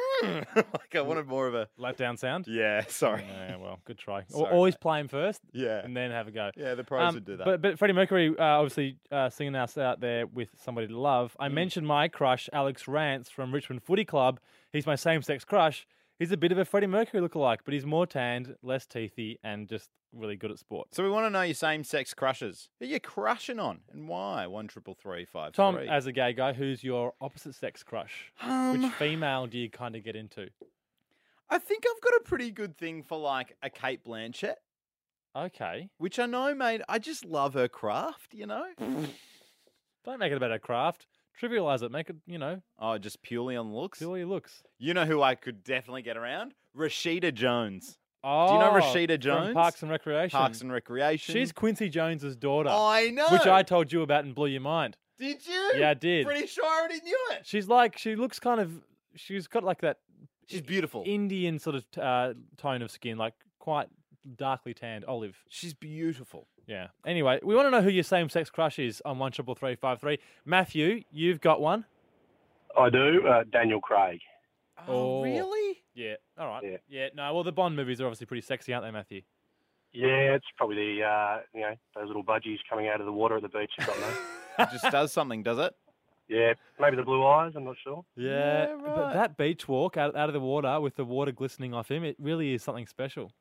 I wanted more of a... Letdown sound? Yeah, sorry. Yeah, well, good try. Sorry, Always play him first, Yeah. and then have a go. Yeah, the pros would do that. But Freddie Mercury, obviously singing us out there with Somebody to Love. I mentioned my crush, Alex Rance from Richmond Footy Club. He's my same-sex crush. He's a bit of a Freddie Mercury lookalike, but he's more tanned, less teethy, and just really good at sport. So we want to know your same-sex crushes. Who are you crushing on and why? 133353. Tom, as a gay guy, who's your opposite sex crush? Which female do you kind of get into? I think I've got a pretty good thing for like a Kate Blanchett. Okay. Which I know, mate, I just love her craft, you know? Don't make it about her craft. Trivialize it. Make it, you know. Oh, just purely on looks? Purely looks. You know who I could definitely get around? Rashida Jones. Oh, do you know Rashida Jones? From Parks and Recreation. Parks and Recreation. She's Quincy Jones's daughter. I know. Which I told you about and blew your mind. Did you? Yeah, I did. Pretty sure I already knew it. She looks kind of, she's got like that. She's beautiful. Indian sort of tone of skin, like quite darkly tanned, olive. She's beautiful. Yeah. Anyway, we want to know who your same-sex crush is on 133353. Matthew, you've got one. I do. Daniel Craig. Oh, really? Yeah. All right. Yeah. No. Well, the Bond movies are obviously pretty sexy, aren't they, Matthew? Yeah, it's probably the those little budgies coming out of the water at the beach. You've got no. It just does something, does it? Yeah, maybe the blue eyes. I'm not sure. Yeah. But that beach walk out of the water with the water glistening off him, it really is something special.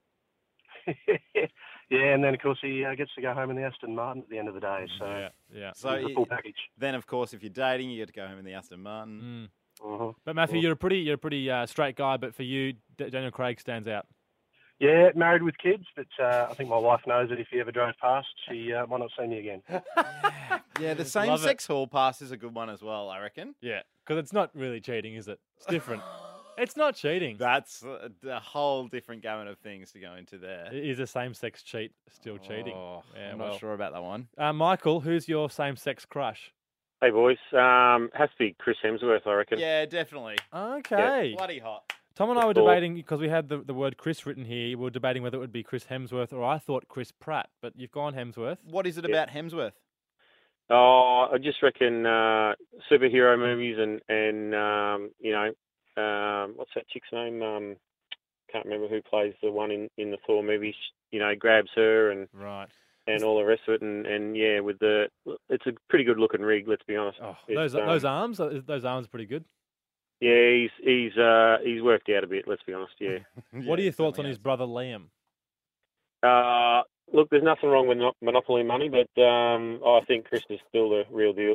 Yeah, and then of course he gets to go home in the Aston Martin at the end of the day. So yeah. So the full package. Then of course, if you're dating, you get to go home in the Aston Martin. But Matthew, you're a pretty straight guy. But for you, Daniel Craig stands out. Yeah, married with kids, but I think my wife knows that if he ever drove past, she might not see me again. Yeah, the same-sex hall pass is a good one as well, I reckon. Yeah, because it's not really cheating, is it? It's different. It's not cheating. That's a whole different gamut of things to go into there. Is a same-sex cheat still cheating? Yeah, I'm not sure about that one. Michael, who's your same-sex crush? Hey, boys. Has to be Chris Hemsworth, I reckon. Yeah, definitely. Okay. Yeah. Bloody hot. Tom and I were debating, because we had the word Chris written here, we were debating whether it would be Chris Hemsworth or I thought Chris Pratt, but you've gone Hemsworth. What is it about Hemsworth? Oh, I just reckon superhero movies and what's that chick's name? Can't remember who plays the one in the Thor movies. You know, grabs her and all the rest of it, and yeah, it's a pretty good looking rig. Let's be honest. Oh, those arms are pretty good. Yeah, he's worked out a bit. Let's be honest. Yeah. What are your thoughts on his brother Liam? Look, there's nothing wrong with monopoly money, but I think Chris is still the real deal.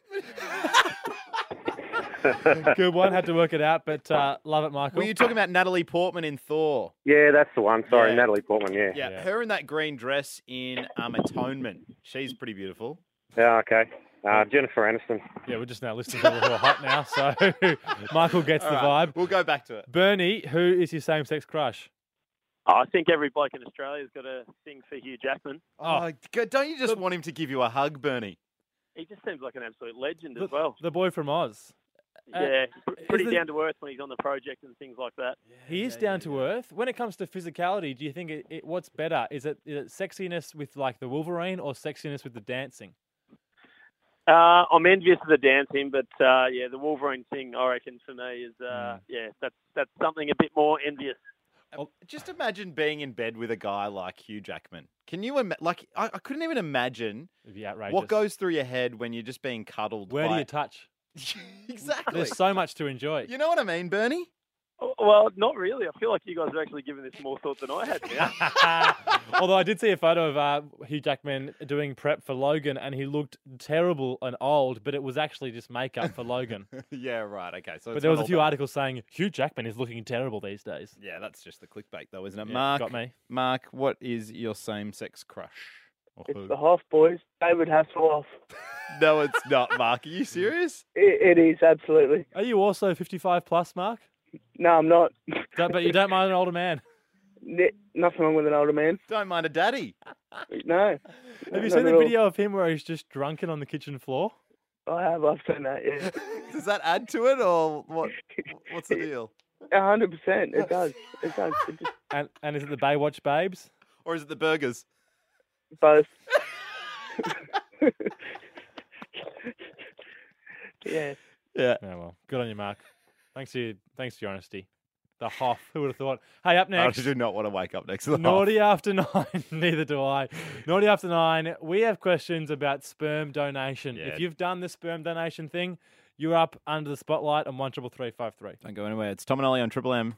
Good one. Had to work it out, but love it, Michael. Were you talking about Natalie Portman in Thor? Yeah, that's the one. Sorry, Yeah. Natalie Portman. Yeah. Yeah, her in that green dress in Atonement. She's pretty beautiful. Yeah. Okay. Jennifer Aniston. Yeah, we're just now listening to people who are hot now, so Michael gets the vibe. We'll go back to it. Bernie, who is your same-sex crush? I think every bloke in Australia's got to sing for Hugh Jackman. Oh, don't you just want him to give you a hug, Bernie? He just seems like an absolute legend as well. The boy from Oz. Yeah, pretty is down to earth when he's on the project and things like that. He is down to earth. When it comes to physicality, do you think what's better? Is it sexiness with like the Wolverine or sexiness with the dancing? I'm envious of the dancing, but yeah, the Wolverine thing, I reckon, for me is that's something a bit more envious. Just imagine being in bed with a guy like Hugh Jackman. Can you I couldn't even imagine It'd be outrageous. what goes through your head when you're just being cuddled. Where do by... you touch? Exactly. There's so much to enjoy. You know what I mean, Bernie? Well, not really. I feel like you guys are actually giving this more thought than I had now. Although I did see a photo of Hugh Jackman doing prep for Logan, and he looked terrible and old, but it was actually just makeup for Logan. Yeah, right. Okay. So but there was a few articles saying Hugh Jackman is looking terrible these days. Yeah, that's just the clickbait, though, isn't it? Yeah, Mark, got me. Mark, what is your same-sex crush? Or It's who? the Hoff boys. David Hasselhoff. No, it's not, Mark. Are you serious? It is, absolutely. Are you also 55 plus, Mark? No, I'm not. But you don't mind an older man? Nothing wrong with an older man. Don't mind a daddy. No. Have you Not seen at the all. video of him where he's just drunken on the kitchen floor? I have. I've seen that, yeah. Does that add to it, or what? What's the deal? 100%. It does. It does. It just, And is it the Baywatch babes? Or is it the burgers? both. Yeah. Yeah. Well, good on you, Mark. Thanks for your honesty. The Hoff. Who would have thought? Hey, up next. I do not want to wake up next to the Naughty After 9. Neither do I. Naughty After 9. We have questions about sperm donation. Yeah. If you've done the sperm donation thing, you're up under the spotlight on 133353. Don't go anywhere. It's Tom and Ollie on Triple M.